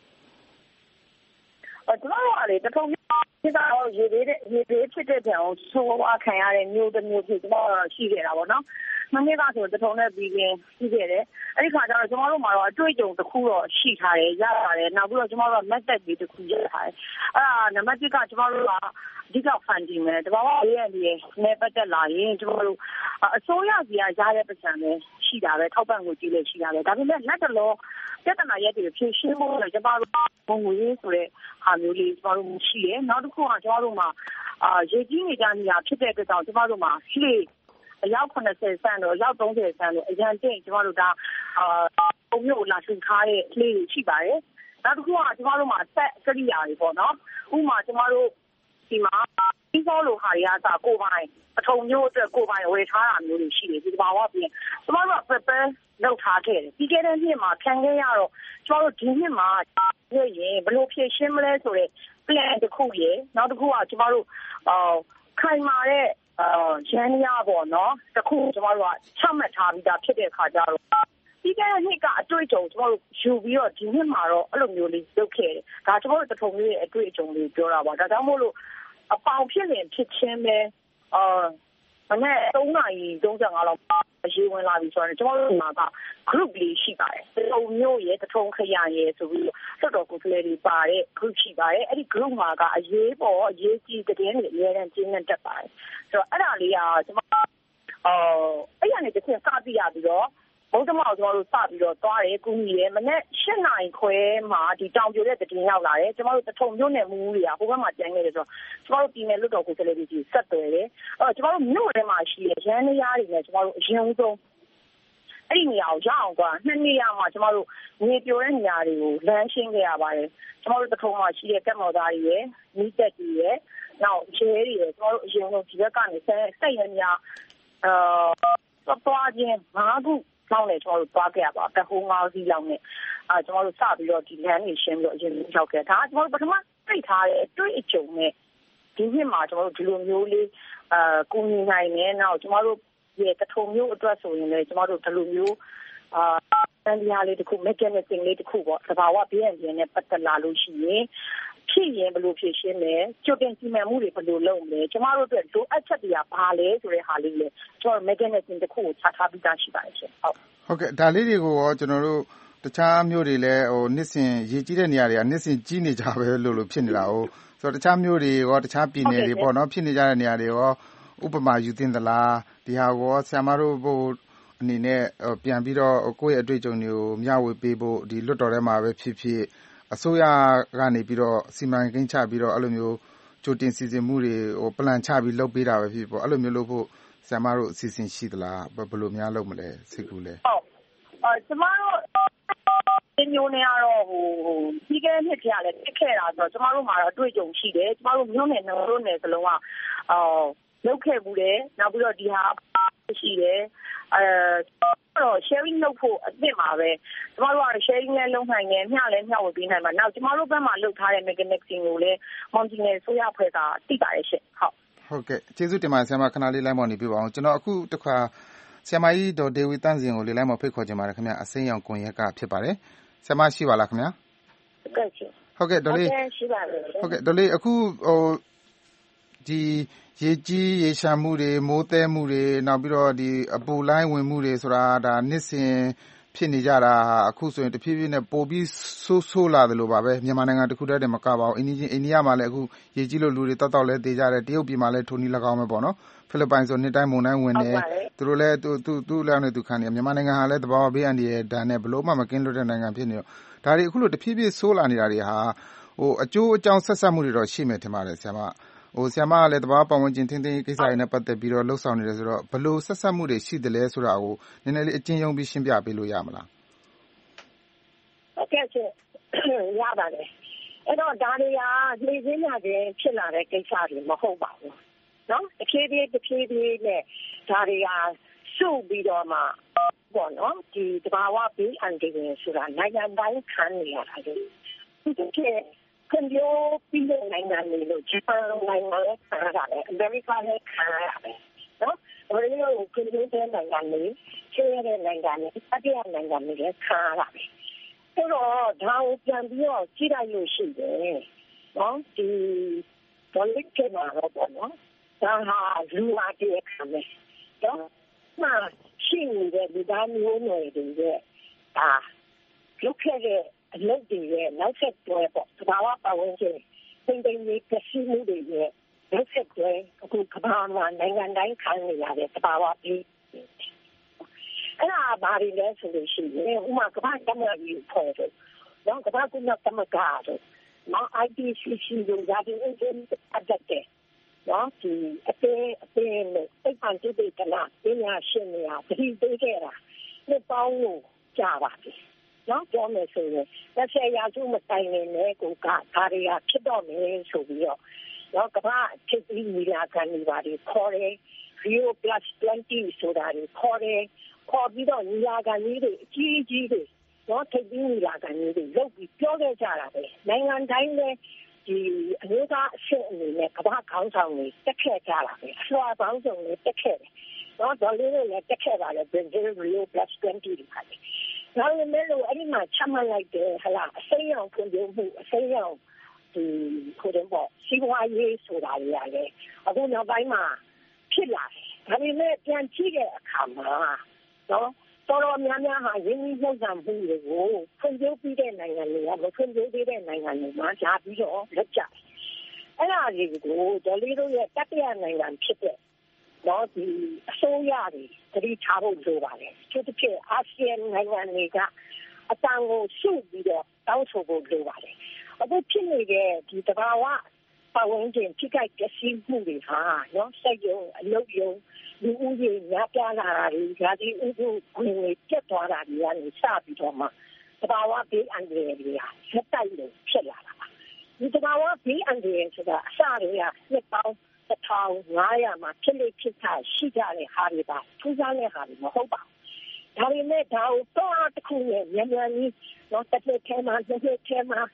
ကျွန်တော်ကလေတထုံဖြစ်တာတော့ရေသေးတဲ့ရေသေးဖြစ်တဲ့တောင်ဆိုးဝါးခံရတဲ့မျိုးတစ်မျိုးဖြစ်ကျွန်တော်ရှိခဲ့တာပေါ့နော်မနေ့ကဆိုတထုံနဲ့ပြီးရင်ရှိခဲ့တယ်အဲ့ဒီခါကျတော့ကျွန်တော်တို့မှာတော့အတွေ့အကြုံတစ်ခုတော့ရှိထားတယ်ရပါတယ်နောက်ပြီးတော့ကျွန်တော်တို့က method တွေတစ်ခုရထားတယ်အဲ့ဒါနံပါတ်တစ်ကကျွန်တော်တို့ကအဓိက funding ပဲတဘာဝရေးရတယ်နဲ့ပတ်သက်လာရင်ကျွန်တော်တို့အစိုးရကြီးကရတဲ့ပတ်စံပဲရှိတာပဲထောက်ပံ့ငွေကြီးလည်းရှိတာပဲဒါပေမဲ့လက်တလောပြဿနာရက်တွေဖြေရှင်းဖို့လည်းကျွန်တော်တို့ဘုံငွေဆိုတဲ့ဟာမျိုးလေးကျွန်တော်တို့ရှိတယ်နောက်တစ်ခုကကျွန်တော်တို့မှာအာရေကြီးနေကြနေရဖြစ်တဲ့အတွက်ကြောင့်ကျွန်တော်တို့မှာရှိလေအယောက်ခုနှစ်ဆယ်ဆန်းတော့အယောက်သုံးဆယ်ဆန်းတော့အရန်တင်ကျွန်တော်တို့ဒါအာပုံမျိုးလာရှင်းထားတဲ့လေးတွေရှိပါတယ်နောက်တစ်ခုကကျွန်တော်တို့မှာဆက်ကရိယာတွေပေါ့နော်ဥပမာကျွန်တော်တို့ဒီမှာဒီစောလိုဟာတွေကစကိုပိုင်အထုံမျိုးအတွက်ကိုပိုင်ဝယ်ထားတာမျိုးတွေရှိတယ်ဒီဘာဝပြင်ကျွန်တော်တို့က prepare လုပ်ထားခဲ့တယ်ပြီးခဲ့တဲ့နှစ်မှာခံခဲ့ရတော့ကျွန်တော်တို့ဒီနှစ်မှာရရင်ဘယ်လိုဖြည့်ရှင်းမလဲဆိုတော့ plan တစ်ခုရယ်နောက်တစ်ခုကကျွန်တော်တို့အာခိုင်မာတဲ့အာရန်ရပေါ့နော်တခုကျွန်တော်တို့ကချမှတ်ထားပြီးသားဖြစ်တဲ့အခါကျတော့ဒီကနေ့နှစ်ကအတွေ့အကြုံကျွန်တော်တို့ယူပြီးတော့ဒီနှစ်မှာတော့အဲ့လိုမျိုးလေးလုပ်ခဲ့တယ်ဒါကျွန်တော်တို့တထုံလေးရဲ့အတွေ့အကြုံလေးပြောတာပါဒါကြောင့်မို့လို့အပေါင်ဖြစ်ရင်ဖြစ်ချင်းပဲအာမနေ့သုံးနာရီသုံးဆယ်ငါလောက်အရေးဝင်လာပြီဆိုတော့ကျွန်တော်တို့မှာက group လေးရှိပါတယ်တထုံမျိုးရဲ့တထုံခရရဲ့ဆိုပြီးတော့တော်ကိုယ်လေးတွေပါတဲ့ group ရှိပါတယ်အဲ့ဒီ group မှာကအရေးပေါ်အရေးကြီးတဲ့တဲ့တွေအများနဲ့ကျင်းနေတတ်ပါတယ်ဆိုတော့အဲ့ဒါလေးကကျွန်တော်အော်အဲ့ရနေတစ်ခုစပြီးရပြီးတော့ဘုံတမောက်ကျွန်တော်တို့စပြီးတော့သွားတယ်ကူညီတယ်မနေ့၈နာရီခွဲမှာဒီတောင်ပြိုတဲ့တည်ရောက်လာတယ်ကျွန်တော်တို့တထုံမြို့နယ်မူးတွေကဟိုဘက်မှာကျန်ခဲ့တယ်ဆိုတော့ကျွန်တော်တို့ပြည်နယ်လွတ်တော်ကိုယ်စားလှယ်တွေဆက်သွယ်တယ်အဲ့တော့ကျွန်တော်တို့မြို့ထဲမှာရှိတဲ့ရန်နေရတွေနဲ့ကျွန်တော်တို့အရင်ဆုံးအဲ့ဒီနေရာကိုရအောင်ကနှစ်နေရာမှာကျွန်တော်တို့မြေပြိုတဲ့နေရာတွေကိုလမ်းရှင်းခဲ့ရပါတယ်ကျွန်တော်တို့တထုံမှာရှိတဲ့ကက်မော်သားတွေရဲ့မိသက်တွေရဲ့နောက်ခြေတွေရဲ့ကျွန်တော်တို့အရင်ဆုံးဒီဘက်ကနေဆက်ဆက်ရမြအာသွားခြင်းငါးခုလောက်နဲ့ကျွန်တော်တို့သွားခဲ့ရပါတဟိုးငါးစီးလောက်နဲ့အာကျွန်တော်တို့စပြီးတော့ဒီလမ်းကြီးရှင်းပြီးတော့အရင်ရောက်ခဲ့ဒါကကျွန်တော်တို့ပထမတွေ့ထားတဲ့အတွေ့အကြုံနဲ့ဒီနှစ်မှာကျွန်တော်တို့ဒီလိုမျိုးလေးအာကိုညီနိုင်နေနောက်ကျွန်တော်တို့ရဲ့တထုံမျိုးအတွက်ဆိုရင်လည်းကျွန်တော်တို့ဒီလိုမျိုးအာတန်တရားလေးတစ်ခု mechanism လေးတစ်ခုပေါ့သဘာဝဘေးအန္တရာယ်နဲ့ပတ်သက်လာလို့ရှိရင်ဖြစ်ရင်ဘယ်လိုဖြစ်ရှင်းလဲကြိုတင်စီမံမှုတွေဘယ်လိုလုပ်မလဲကျွန်တော်တို့အတွက်လိုအပ်ချက်တွေကဘာလဲဆိုတဲ့ဟာလေးလေကျွန်တော် mechanism တစ်ခုကိုချထားပြီးသားရှိပါတယ်ရှင်ဟုတ်ဟုတ်ကဲ့ဒါလေးတွေကိုရောကျွန်တော်တို့တခြားမျိုးတွေလည်းဟိုနှစ်စဉ်ရေကြီးတဲ့နေရာတွေကနှစ်စဉ်ကြီးနေကြပဲလို့လို့ဖြစ်နေတာဟုတ်ဆိုတော့တခြားမျိုးတွေရောတခြားပြည်နယ်တွေပေါ့နော်ဖြစ်နေကြတဲ့နေရာတွေရောဥပမာယူသင့်သလားဒီဟာကိုဆရာမတို့ဟိုအနေနဲ့ပြန်ပြီးတော့ကိုယ့်ရဲ့အတွေ့အကြုံတွေကိုမျှဝေပေးဖို့ဒီလွတ်တော်ထဲမှာပဲဖြစ်ဖြစ်အစိုးရကနေပြီးတော့စီမံကိန်းချပြီးတော့အဲ့လိုမျိုးကြိုတင်စီစဉ်မှုတွေဟို plan ချပြီးလုပ်ပေးတာပဲဖြစ်ပေါ့အဲ့လိုမျိုးလုပ်ဖို့ဆရာမတို့အစီအစဉ်ရှိသလားဘယ်လိုများလုပ်မလဲစိတ်ကူးလဲဟုတ်အဲကျမတို့ဒီမျိုးနဲ့ကတော့ဟိုဒီကနေ့ကြာလဲတက်ခဲ့တာဆိုတော့ကျမတို့မှာတော့အတွေ့အကြုံရှိတယ်ကျမတို့မျိုးနယ်နှလုံးနယ်စလုံးကအော်လုပ်ခဲ့ဘူးတယ်နောက်ပြီးတော့ဒီဟာရှိတယ်အဲတော့ sharing လုပ်ဖို့အသင့်ပါပဲကျမတို့က sharing လည်းလုပ်နိုင်တယ်မျှလည်းမျှဝေပေးနိုင်မှာနောက်ကျမတို့ဘက်မှာလုပ်ထားတဲ့ mechanism ကိုလည်း Montreal ဆိုရဖွဲ့ကသိပါတယ်ရှင်ဟုတ်ဟုတ်ကဲ့ကျေးဇူးတင်ပါတယ်ဆရာမခဏလေးလိုက်မော်နေပြပါအောင်ကျွန်တော်အခုတစ်ခါဆရာမကြီးဒေါ်ဒေဝီတန်းစင်ကိုလေးလိုက်မော်ဖိတ်ခေါ်ခြင်းပါတယ်ခင်ဗျအစိမ်းရောင်ကွန်ရက်ကဖြစ်ပါတယ်ဆရာမရှိပါလားခင်ဗျာဟုတ်ကဲ့ရှင်ဟုတ်ကဲ့ဒေါ်လေးရှိပါတယ်ဟုတ်ကဲ့ဒေါ်လေးအခုဟိုဒီရေကြီးရေရှာမှုတွေမိုးသဲမှုတွေနောက်ပြီးတော့ဒီအပူလိုင်းဝင်မှုတွေဆိုတာဒါနှစ်စဉ်ဖြစ်နေကြတာအခုဆိုရင်တဖြည်းဖြည်းနဲ့ပိုပြီးဆိုးဆိုးလာတယ်လို့ပါပဲမြန်မာနိုင်ငံတခုတည်းတည်းမကပါဘူးအိန္ဒိယအိန္ဒိယမှာလည်းအခုရေကြီးလို့လူတွေတောက်တောက်လဲတေးကြတယ်တရုတ်ပြည်မှာလည်းထိုနည်း၎င်းပဲပေါ့နော်ဖိလစ်ပိုင်ဆိုနှစ်တိုင်းမုန်တိုင်းဝင်တယ်သူတို့လည်းသူသူသူ့လည်းနဲ့သူခံနေမြန်မာနိုင်ငံဟာလည်းတဘာဝဘေးအန္တရာယ်ဒဏ်နဲ့ဘလို့မှမကင်းလွတ်တဲ့နိုင်ငံဖြစ်နေတော့ဒါတွေအခုလိုတဖြည်းဖြည်းဆိုးလာနေတာတွေဟာဟိုအကျိုးအကြောင်းဆက်ဆက်မှုတွေတော့ရှိမယ်ထင်ပါတယ်ဆရာမဟိုဆရာမကလည်းတဘာပတ်ဝန်းကျင်ထင်းထင်းကိစ္စတွေနဲ့ပတ်သက်ပြီးတော့လှုပ်ဆောင်နေတယ်ဆိုတော့ဘလို့ဆက်ဆက်မှုတွေရှိတယ်လဲဆိုတာကိုနည်းနည်းလေးအကျဉ်းချုပ်ပြီးရှင်းပြပေးလို့ရမလားဟုတ်ကဲ့ရှင်ရပါတယ်အဲ့တော့ဒါတွေကလေစင်းရတယ်ဖြစ်လာတဲ့ကိစ္စတွေမဟုတ်ပါဘူးเนาะတဖြည်းဖြည်းတဖြည်းဖြည်းနဲ့ဒါတွေကစုပြီးတော့မှပေါ့နော်ဒီတဘာဝဘေးအန္တရာယ်ဆိုတာနိုင်ငံတိုင်းခံနေရတာလေဒီကခွင့်ပြုပြီးတဲ့နိုင်ငံတွေလို့ဂျပန်နိုင်ငံလည်းခံရတယ်အမေရိကလည်းခံရတယ်နော်ဒါတွေလို့ခွင့်ပြုတဲ့နိုင်ငံတွေချဲရတဲ့နိုင်ငံတွေအပြည့်အနိုင်ငံတွေလည်းခံရတယ်ဆိုတော့ဒါကိုပြန်ပြီးတော့ကြည့်လိုက်လို့ရှိတယ်နော်ဒီဒေါ်လစ်ကမှာတော့ပေါ့နော်ဒါဟာလူလာတဲ့ခံမယ်နော်မှရှိနေတဲ့ဒီသားမျိုးတွေတွေဒါလုတ်ခဲ့တဲ့အလုပ်တွေရဲ့နောက်ဆက်တွဲပေါ့သဘာဝပတ်ဝန်းကျင်သိမ့်သိမ့်လေးပြည့်စုံမှုတွေရဲ့နောက်ဆက်တွဲအခုကမ္ဘာမှာနိုင်ငံတိုင်းခံနေရတဲ့သဘာဝပြီးအဲ့ဒါဘာတွေလဲဆိုလို့ရှိရင်ဥမာကမ္ဘာ့တမန်ကြီးပေါ်တယ်နော်ကမ္ဘာ့ကုလသမဂ္ဂတို့နော် I P C C တို့ရာဒီအင်ဂျင်အဒက်တဲ့နော်ဒီအသေးအသေးနဲ့စိတ်ပန်တုတ်ကလာပညာရှင်များတတိပေးခဲ့တာနှစ်ပေါင်းလို့ကြာပါပြီနော်ပြောမယ်ဆိုရင်လက်ဆက်ရာစုမတိုင်နဲ့ကိုကဒါတွေကဖြစ်တော့မယ်ဆိုပြီးတော့နော်ကမ္ဘာဖြစ်ပြီးမိလာခံနေပါဒီခေါ်တယ် Rio Plus 20ဆိုတာတွေခေါ်တယ်ခေါ်ပြီးတော့ညီလာခံကြီးတွေအကြီးကြီးတွေနော်ထိပ်ပြီးညီလာခံကြီးတွေလုပ်ပြီးပြောခဲ့ကြတာပဲနိုင်ငံတိုင်းလည်းဒီအမျိုးသားအဆင့်အနေနဲ့ကမ္ဘာခေါင်းဆောင်တွေတက်ခဲ့ကြတာပဲအစွာပေါင်းစုံတွေတက်ခဲ့တယ်နော်ဒေါ်လေးတွေလည်းတက်ခဲ့ပါလေ Brazil Rio Plus 20တွေပါလေဒါပေမဲ့လို့အဲ့ဒီမှာချမှတ်လိုက်တယ်ဟလာအစိမ်းရောင်ဖွံ့ဖြိုးမှုအစိမ်းရောင်ဒီကိုယ်တော့စီးပွားရေးဆိုတာတွေရတယ်အခုနောက်ပိုင်းမှာဖြစ်လာတယ်ဒါပေမဲ့ပြန်ကြည့်တဲ့အခါမှာနော်တော်တော်များများဟာရင်းနှီးမြှုပ်နှံမှုတွေကိုဖွံ့ဖြိုးပြီးတဲ့နိုင်ငံတွေကမဖွံ့ဖြိုးသေးတဲ့နိုင်ငံတွေမှာဂျာပြီးတော့လက်ကျအဲ့ဒါတွေကိုဒေါ်လေးတို့ရဲ့တတိယနိုင်ငံဖြစ်တဲ့နော်ဒီအစိုးရတွေတတိထားဖို့လိုပါတယ်သူတို့ကအာဆီယံနိုင်ငံတွေကအတန်ကိုစုပြီးတော့တောင်းဆိုဖို့လိုပါတယ်အခုဖြစ်နေတဲ့ဒီတဘာဝပတ်ဝန်းကျင်ထိခိုက်ပျက်စီးမှုတွေဟာနော်စိတ်ယုံအလုပ်ယုံလူဦးရေများပြားလာတာတွေဓာတိဥပုခွင့်တွေပြတ်သွားတာတွေကနေစပြီးတော့မှတဘာဝဘေးအန္တရာယ်တွေဟာဆက်တိုက်လို့ဖြစ်လာတာပါဒီတဘာဝဘေးအန္တရာယ်ဆိုတာအစတွေကနှစ်ပေါင်းတစ်ထောင်ငါးရာမှာဖြစ်လေဖြစ်တာရှိကြတဲ့ဟာတွေပါထူးခြားတဲ့ဟာတွေမဟုတ်ပါဘူးဒါပေမဲ့ဒါကိုတော့တစ်ခုနဲ့မြန်မြန်ကြီးတော့တစ်နှစ်ထဲမှာတစ်နှစ်ထဲမှာရ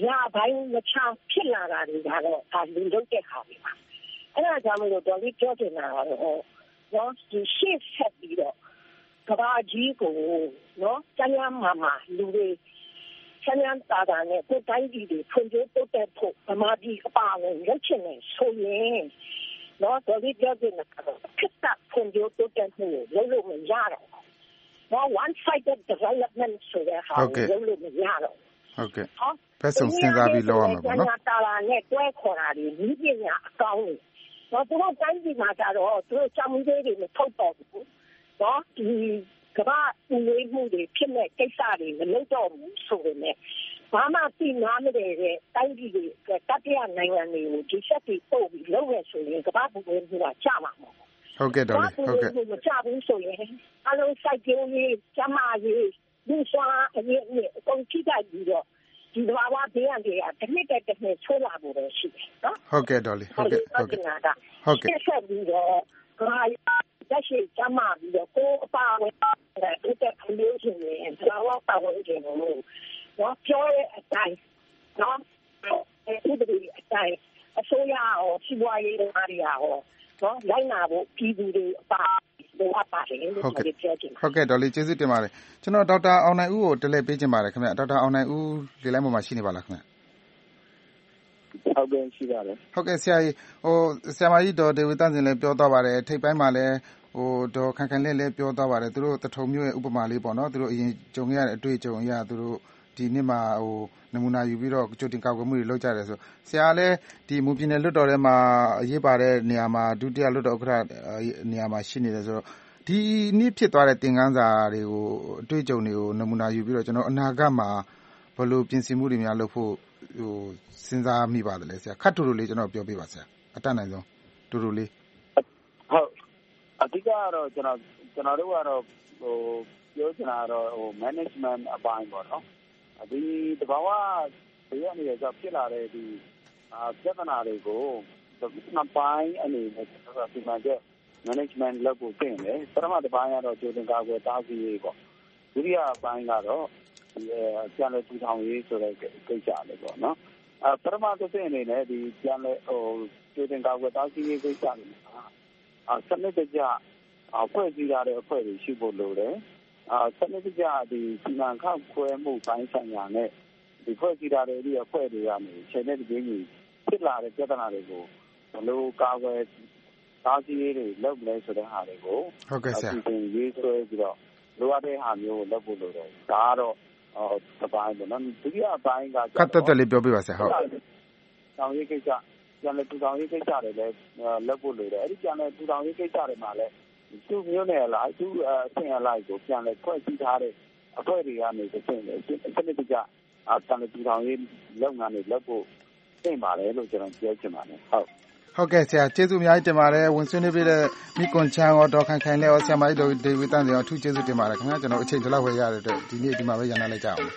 ရာပိုင်းမချဖြစ်လာတာတွေကတော့ဒါလူလုပ်တဲ့ခါတွေပါအဲ့ဒါကြောင့်မလို့တော်လေးပြောချင်တာကတော့နော်ဒီရှေ့ဆက်ပြီးတော့ကဘာကြီးကိုနော်ကျန်းမာမှာမှာလူတွေဆန်းရမ်းတာတာနဲ့ကိုယ်တိုင်းပြည်တွေဖွံ့ဖြိုးတိုးတက်ဖို့ဗမာပြည်အပါအဝင်လုပ်ချင်တယ်ဆိုရင်နော်တော်လေးပြောချင်တာကတော့ခက်တာဖွံ့ဖြိုးတိုးတက်မှုလုပ်လို့မရတော့နော် one sided development ဆိုတဲ့ဟာကိုလုပ်လို့မရတော့ဟုတ်ကဲ့ဖက်ဆုံးစဉ်းစားပြီးလုပ်ရမှာပေါ့နော်တာလာနဲ့တွဲခေါ်တာတွေဤပညာအကောင်းတွေတော့သူတို့တိုင်းပြည်မှာကြတော့သူတို့ကြောင်သေးတွေမထုတ်တော့ဘူးနော်ဒီကမ္ဘာဦးလေးမှုတွေဖြစ်မဲ့ကိစ္စတွေမလုပ်တော့ဘူးဆိုပေမဲ့ဘာမှသိနာမတဲ့တိုင်းပြည်တွေတတိယနိုင်ငံတွေကိုဒီချက်တွေပို့ပြီးလုပ်ရဆိုရင်ကမ္ဘာဦးလေးမှုကကြာမှာမဟုတ်ဟုတ်ကဲ့တော်လေဟုတ်ကဲ့မကြဘူးဆိုရင်အလုံးစိုက်ကြိုးရေးကျမရေးလူစားအရေးနဲ့အကုန်ကြည့်ကြပြီးတော့ဒီဘာဝဘေးရန်တွေကတစ်နှစ်တစ်နှစ်ဆိုးလာဖို့ပဲရှိတယ်နော်ဟုတ်ကဲ့တော်လေဟုတ်ကဲ့ဟုတ်ကဲ့ဟုတ်ကဲ့ဆက်ပြီးတော့ကာတက်ရှိကျမပြီးတော့ကိုအပါဝင်တဲ့တက်လို့ရှိရင်ဘာဝပါဝင်ခြင်းလို့နော်ပြောတဲ့အတိုင်းနော်အဲ့ဒီအတိုင်းအစိုးရရောစီးပွားရေးတွေအားရောနော်လိုက်နာဖို့ပြည်သူတွေအပါလိုအပ်ပါတယ်လို့ပြောချင်တယ်ဟုတ်ကဲ့ဒေါ်လေးကျေးဇူးတင်ပါတယ်ကျွန်တော်ဒေါက်တာအောင်နိုင်ဦးကိုတလဲပေးချင်ပါတယ်ခင်ဗျဒေါက်တာအောင်နိုင်ဦးလေလိုက်ပေါ်မှာရှိနေပါလားခင်ဗျဟုတ်ကဲ့ရှိပါတယ်ဟုတ်ကဲ့ဆရာကြီးဟိုဆရာမကြီးဒေါ်ဒေဝီတန်းစင်လည်းပြောသွားပါတယ်ထိပ်ပိုင်းမှာလည်းဟိုဒေါ်ခိုင်ခိုင်လည်းလည်းပြောသွားပါတယ်သူတို့တထုံမျိုးရဲ့ဥပမာလေးပေါ့နော်သူတို့အရင်ကြုံရတဲ့အတွေ့အကြုံအရသူတို့ဒီနေ့မှာဟိုနမူနာယူပြီးတော့ကြိုတင်ကောက်ွယ်မှုတွေလုပ်ကြတယ်ဆိုဆရာလည်းဒီမူပြည်နယ်လွှတ်တော်ထဲမှာအရေးပါတဲ့နေရာမှာဒုတိယလွှတ်တော်ဥက္ကဋ္ဌနေရာမှာရှိနေတယ်ဆိုတော့ဒီနေ့ဖြစ်သွားတဲ့သင်ခန်းစာတွေကိုအတွေ့အကြုံတွေကိုနမူနာယူပြီးတော့ကျွန်တော်အနာဂတ်မှာဘယ်လိုပြင်ဆင်မှုတွေများလုပ်ဖို့ဟိုစဉ်းစားမိပါတယ်လဲဆရာခတ်တူတူလေးကျွန်တော်ပြောပြပါဆရာအတတ်နိုင်ဆုံးတူတူလေးဟုတ်အဓိကကတော့ကျွန်တော်ကျွန်တော်တို့ကတော့ဟိုပြောချင်တာတော့ဟို management အပိုင်းပေါ့နော်ဒီတဘာဝဘေးအနေနဲ့ဖြစ်လာတဲ့ဒီအာပြဿနာတွေကိုနှစ်ပိုင်းအနေနဲ့ကျွန်တော်ဒီမှာကျ management လုပ်ဖို့ပြင်တယ်ပထမတစ်ပိုင်းကတော့ကြိုတင်ကာကွယ်တားဆီးရေးပေါ့ဒုတိယပိုင်းကတော့ဒီကျန်တဲ့ထူထောင်ရေးဆိုတဲ့ကိစ္စလေးပေါ့နော်အဲပထမတစ်ဆင့်အနေနဲ့ဒီကျန်တဲ့ဟိုကြိုတင်ကာကွယ်တားဆီးရေးကိစ္စတွေအာစနစ်တကျအဖွဲ့အစည်းရတဲ့အဖွဲ့တွေရှိဖို့လိုတယ်အာစနစ်တကျဒီစီမံခန့်ခွဲမှုပိုင်းဆိုင်ရာနဲ့ဒီဖွဲ့စည်းထားတဲ့ဒီအဖွဲ့တွေကနေချိန်နဲ့တပြေးညီဖြစ်လာတဲ့ပြဿနာတွေကိုဘယ်လိုကာကွယ်တားဆီးရေးတွေလုပ်မလဲဆိုတဲ့ဟာတွေကိုဟုတ်ကဲ့ဆရာဒီပြင်ရေးဆွဲပြီးတော့လိုအပ်တဲ့ဟာမျိုးကိုလုပ်ဖို့လိုတယ်ဒါကတော့ဟိုသပိုင်းပေါ့နော်ဒုတိယအပိုင်းကကတ်တက်တက်လေးပြောပြပါဆရာဟုတ်တောင်ရေးကိစ္စပြန်လဲထူထောင်ရေးကိစ္စတွေလည်းလုပ်ဖို့လိုတယ်အဲ့ဒီပြန်လဲထူထောင်ရေးကိစ္စတွေမှာလည်းသူ့မျိုးနဲ့လားသူ့အဆင့်အလိုက်ကိုပြန်လဲဖွဲ့စည်းထားတဲ့အဖွဲ့တွေကနေတစ်ဆင့်လေစနစ်တကျအတန်တူထောင်ရေးလုပ်ငန်းတွေလုပ်ဖို့ပြင်ပါတယ်လို့ကျွန်တော်ပြောချင်ပါတယ်ဟုတ်ဟုတ်ကဲ့ဆရာကျေးဇူးအများကြီးတင်ပါတယ်ဝင်ဆွေးနွေးပေးတဲ့မိကွန်ချန်ရောဒေါ်ခိုင်ခိုင်နဲ့ရောဆရာမကြီးဒေဝီတန်းစင်ရောအထူးကျေးဇူးတင်ပါတယ်ခင်ဗျာကျွန်တော်အချိန်ဒီလောက်ပဲရတဲ့အတွက်ဒီနေ့ဒီမှာပဲရန်နာလိုက်ကြအောင်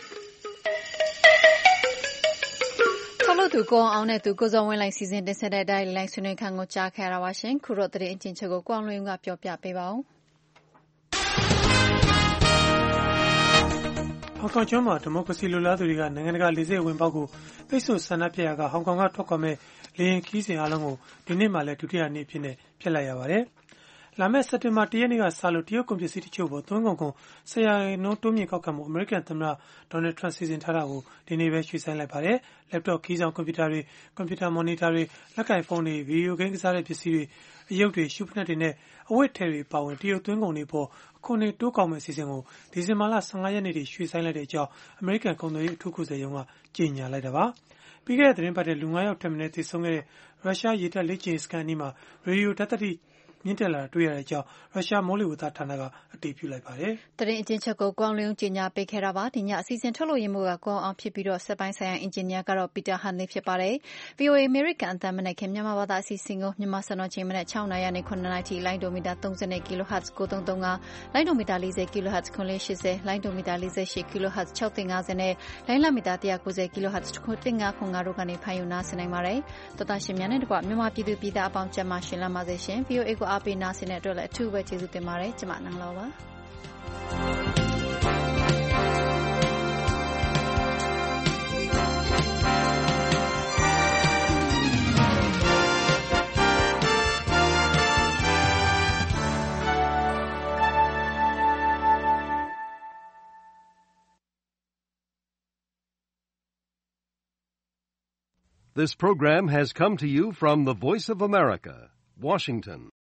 ထုတ်လို့သူကိုအောင်နဲ့သူကိုစောဝင်းလိုက်စီစဉ်တင်ဆက်တဲ့အတိုင်းလိုင်းဆွေးနွေးခန်းကိုကြားခဲ့ရတာပါရှင်ခုတော့တရင်အချင်းချုပ်ကိုကိုအောင်လွင်ကပြောပြပေးပါဦးဟောင်ကောင်ကျွန်းမှာဒီမိုကရေစီလိုလားသူတွေကနိုင်ငံတကာလေဆိပ်ဝင်ပေါက်ကိုပိတ်ဆို့ဆန္ဒပြရာကဟောင်ကောင်ကထွက်ခွာမဲ့လေယာဉ်ခီးစဉ်အားလုံးကိုဒီနေ့မှလည်းဒုတိယနေ့အဖြစ်နဲ့ဖျက်လိုက်ရပါတယ်။လာမယ့်စက်တင်ဘာတရက်နေ့ကစလို့တရုတ်ကုန်ပစ္စည်းတချို့ပေါ်သွင်းကုန်ကုန်ဆယ်ရာခိုင်နှုန်းတိုးမြင့်ကောက်ခံမှုအမေရိကန်သမ္မတဒေါ်နယ်ထရန့်စီစဉ်ထားတာကိုဒီနေ့ပဲရွှေ့ဆိုင်းလိုက်ပါတယ်။ laptop ခီးဆောင်ကွန်ပျူတာတွေကွန်ပျူတာမော်နီတာတွေလက်ကိုင်ဖုန်းတွေဗီဒီယိုဂိမ်းကစားတဲ့ပစ္စည်းတွေအယုတ်တွေရှုပ်ဖက်တွေနဲ့အဝတ်ထည်တွေပါဝင်တရုတ်သွင်းကုန်တွေပေါ်အခုနှစ်တိုးကောက်မဲ့အစီအစဉ်ကိုဒီဇင်ဘာလဆယ့်ငါရက်နေ့ထိရွှေ့ဆိုင်းလိုက်တဲ့အကြောင်းအမေရိကန်ကုန်သွယ်ရေးအထူးကိုယ်စားရုံးကကြေညာလိုက်တာပါ။ပြီးခဲ့တဲ့သတင်းပတ်တဲ့လူငါးယောက်ထက်မနည်းသေဆုံးခဲ့တဲ့ရုရှားရေတပ်လေ့ကျင့်စကန်အနီးမှာရေဒီယိုဓာတ်သတ္တိမြင့်တက်လာတာတွေ့ရတဲ့အကြောင်းရုရှားမိုးလေဝသဌာနကအတည်ပြုလိုက်ပါတယ်။တရင်အချင်းချက်ကိုကောင်းလင်းကြေညာပေးခဲ့တာပါ။ဒီညအစီအစဉ်ထုတ်လို့ရမှုကကောင်းအောင်ဖြစ်ပြီးတော့စက်ပိုင်းဆိုင်ရာအင်ဂျင်နီယာကတော့ပီတာဟန်နေဖြစ်ပါတယ်။ V O A American အသံမနဲ့ခင်မြန်မာဘာသာအစီအစဉ်ကိုမြန်မာစံတော်ချိန်မနဲ့၆နာရီနဲ့ခုနှစ်နာရီထိလိုင်းဒိုမီတာ၃၀ kHz ကိုသုံးသုံးကလိုင်းဒိုမီတာ၄၀ kHz ခွန်လေး၈၀လိုင်းဒိုမီတာ၄၈ kHz ၆သိန်း၅၀နဲ့လိုင်းလမီတာ၁၉၀ kHz ခွန်တင်ငါခွန်ငါတို့ကနေဖမ်းယူနားဆင်နိုင်ပါတယ်။တော်တာရှင်များနဲ့တကွမြန်မာပြည်သူပြည်သားအပေါင်းကျန်းမာရှင်လမ်းပါစေရှင်။ V O A ကိုအားပေးနားဆင်တဲ့အတွက်လည်းအထူးပဲကျေးဇူးတင်ပါတယ်။ကျွန်မနန်းလောပါ။ This program has come to you from the Voice of America, Washington.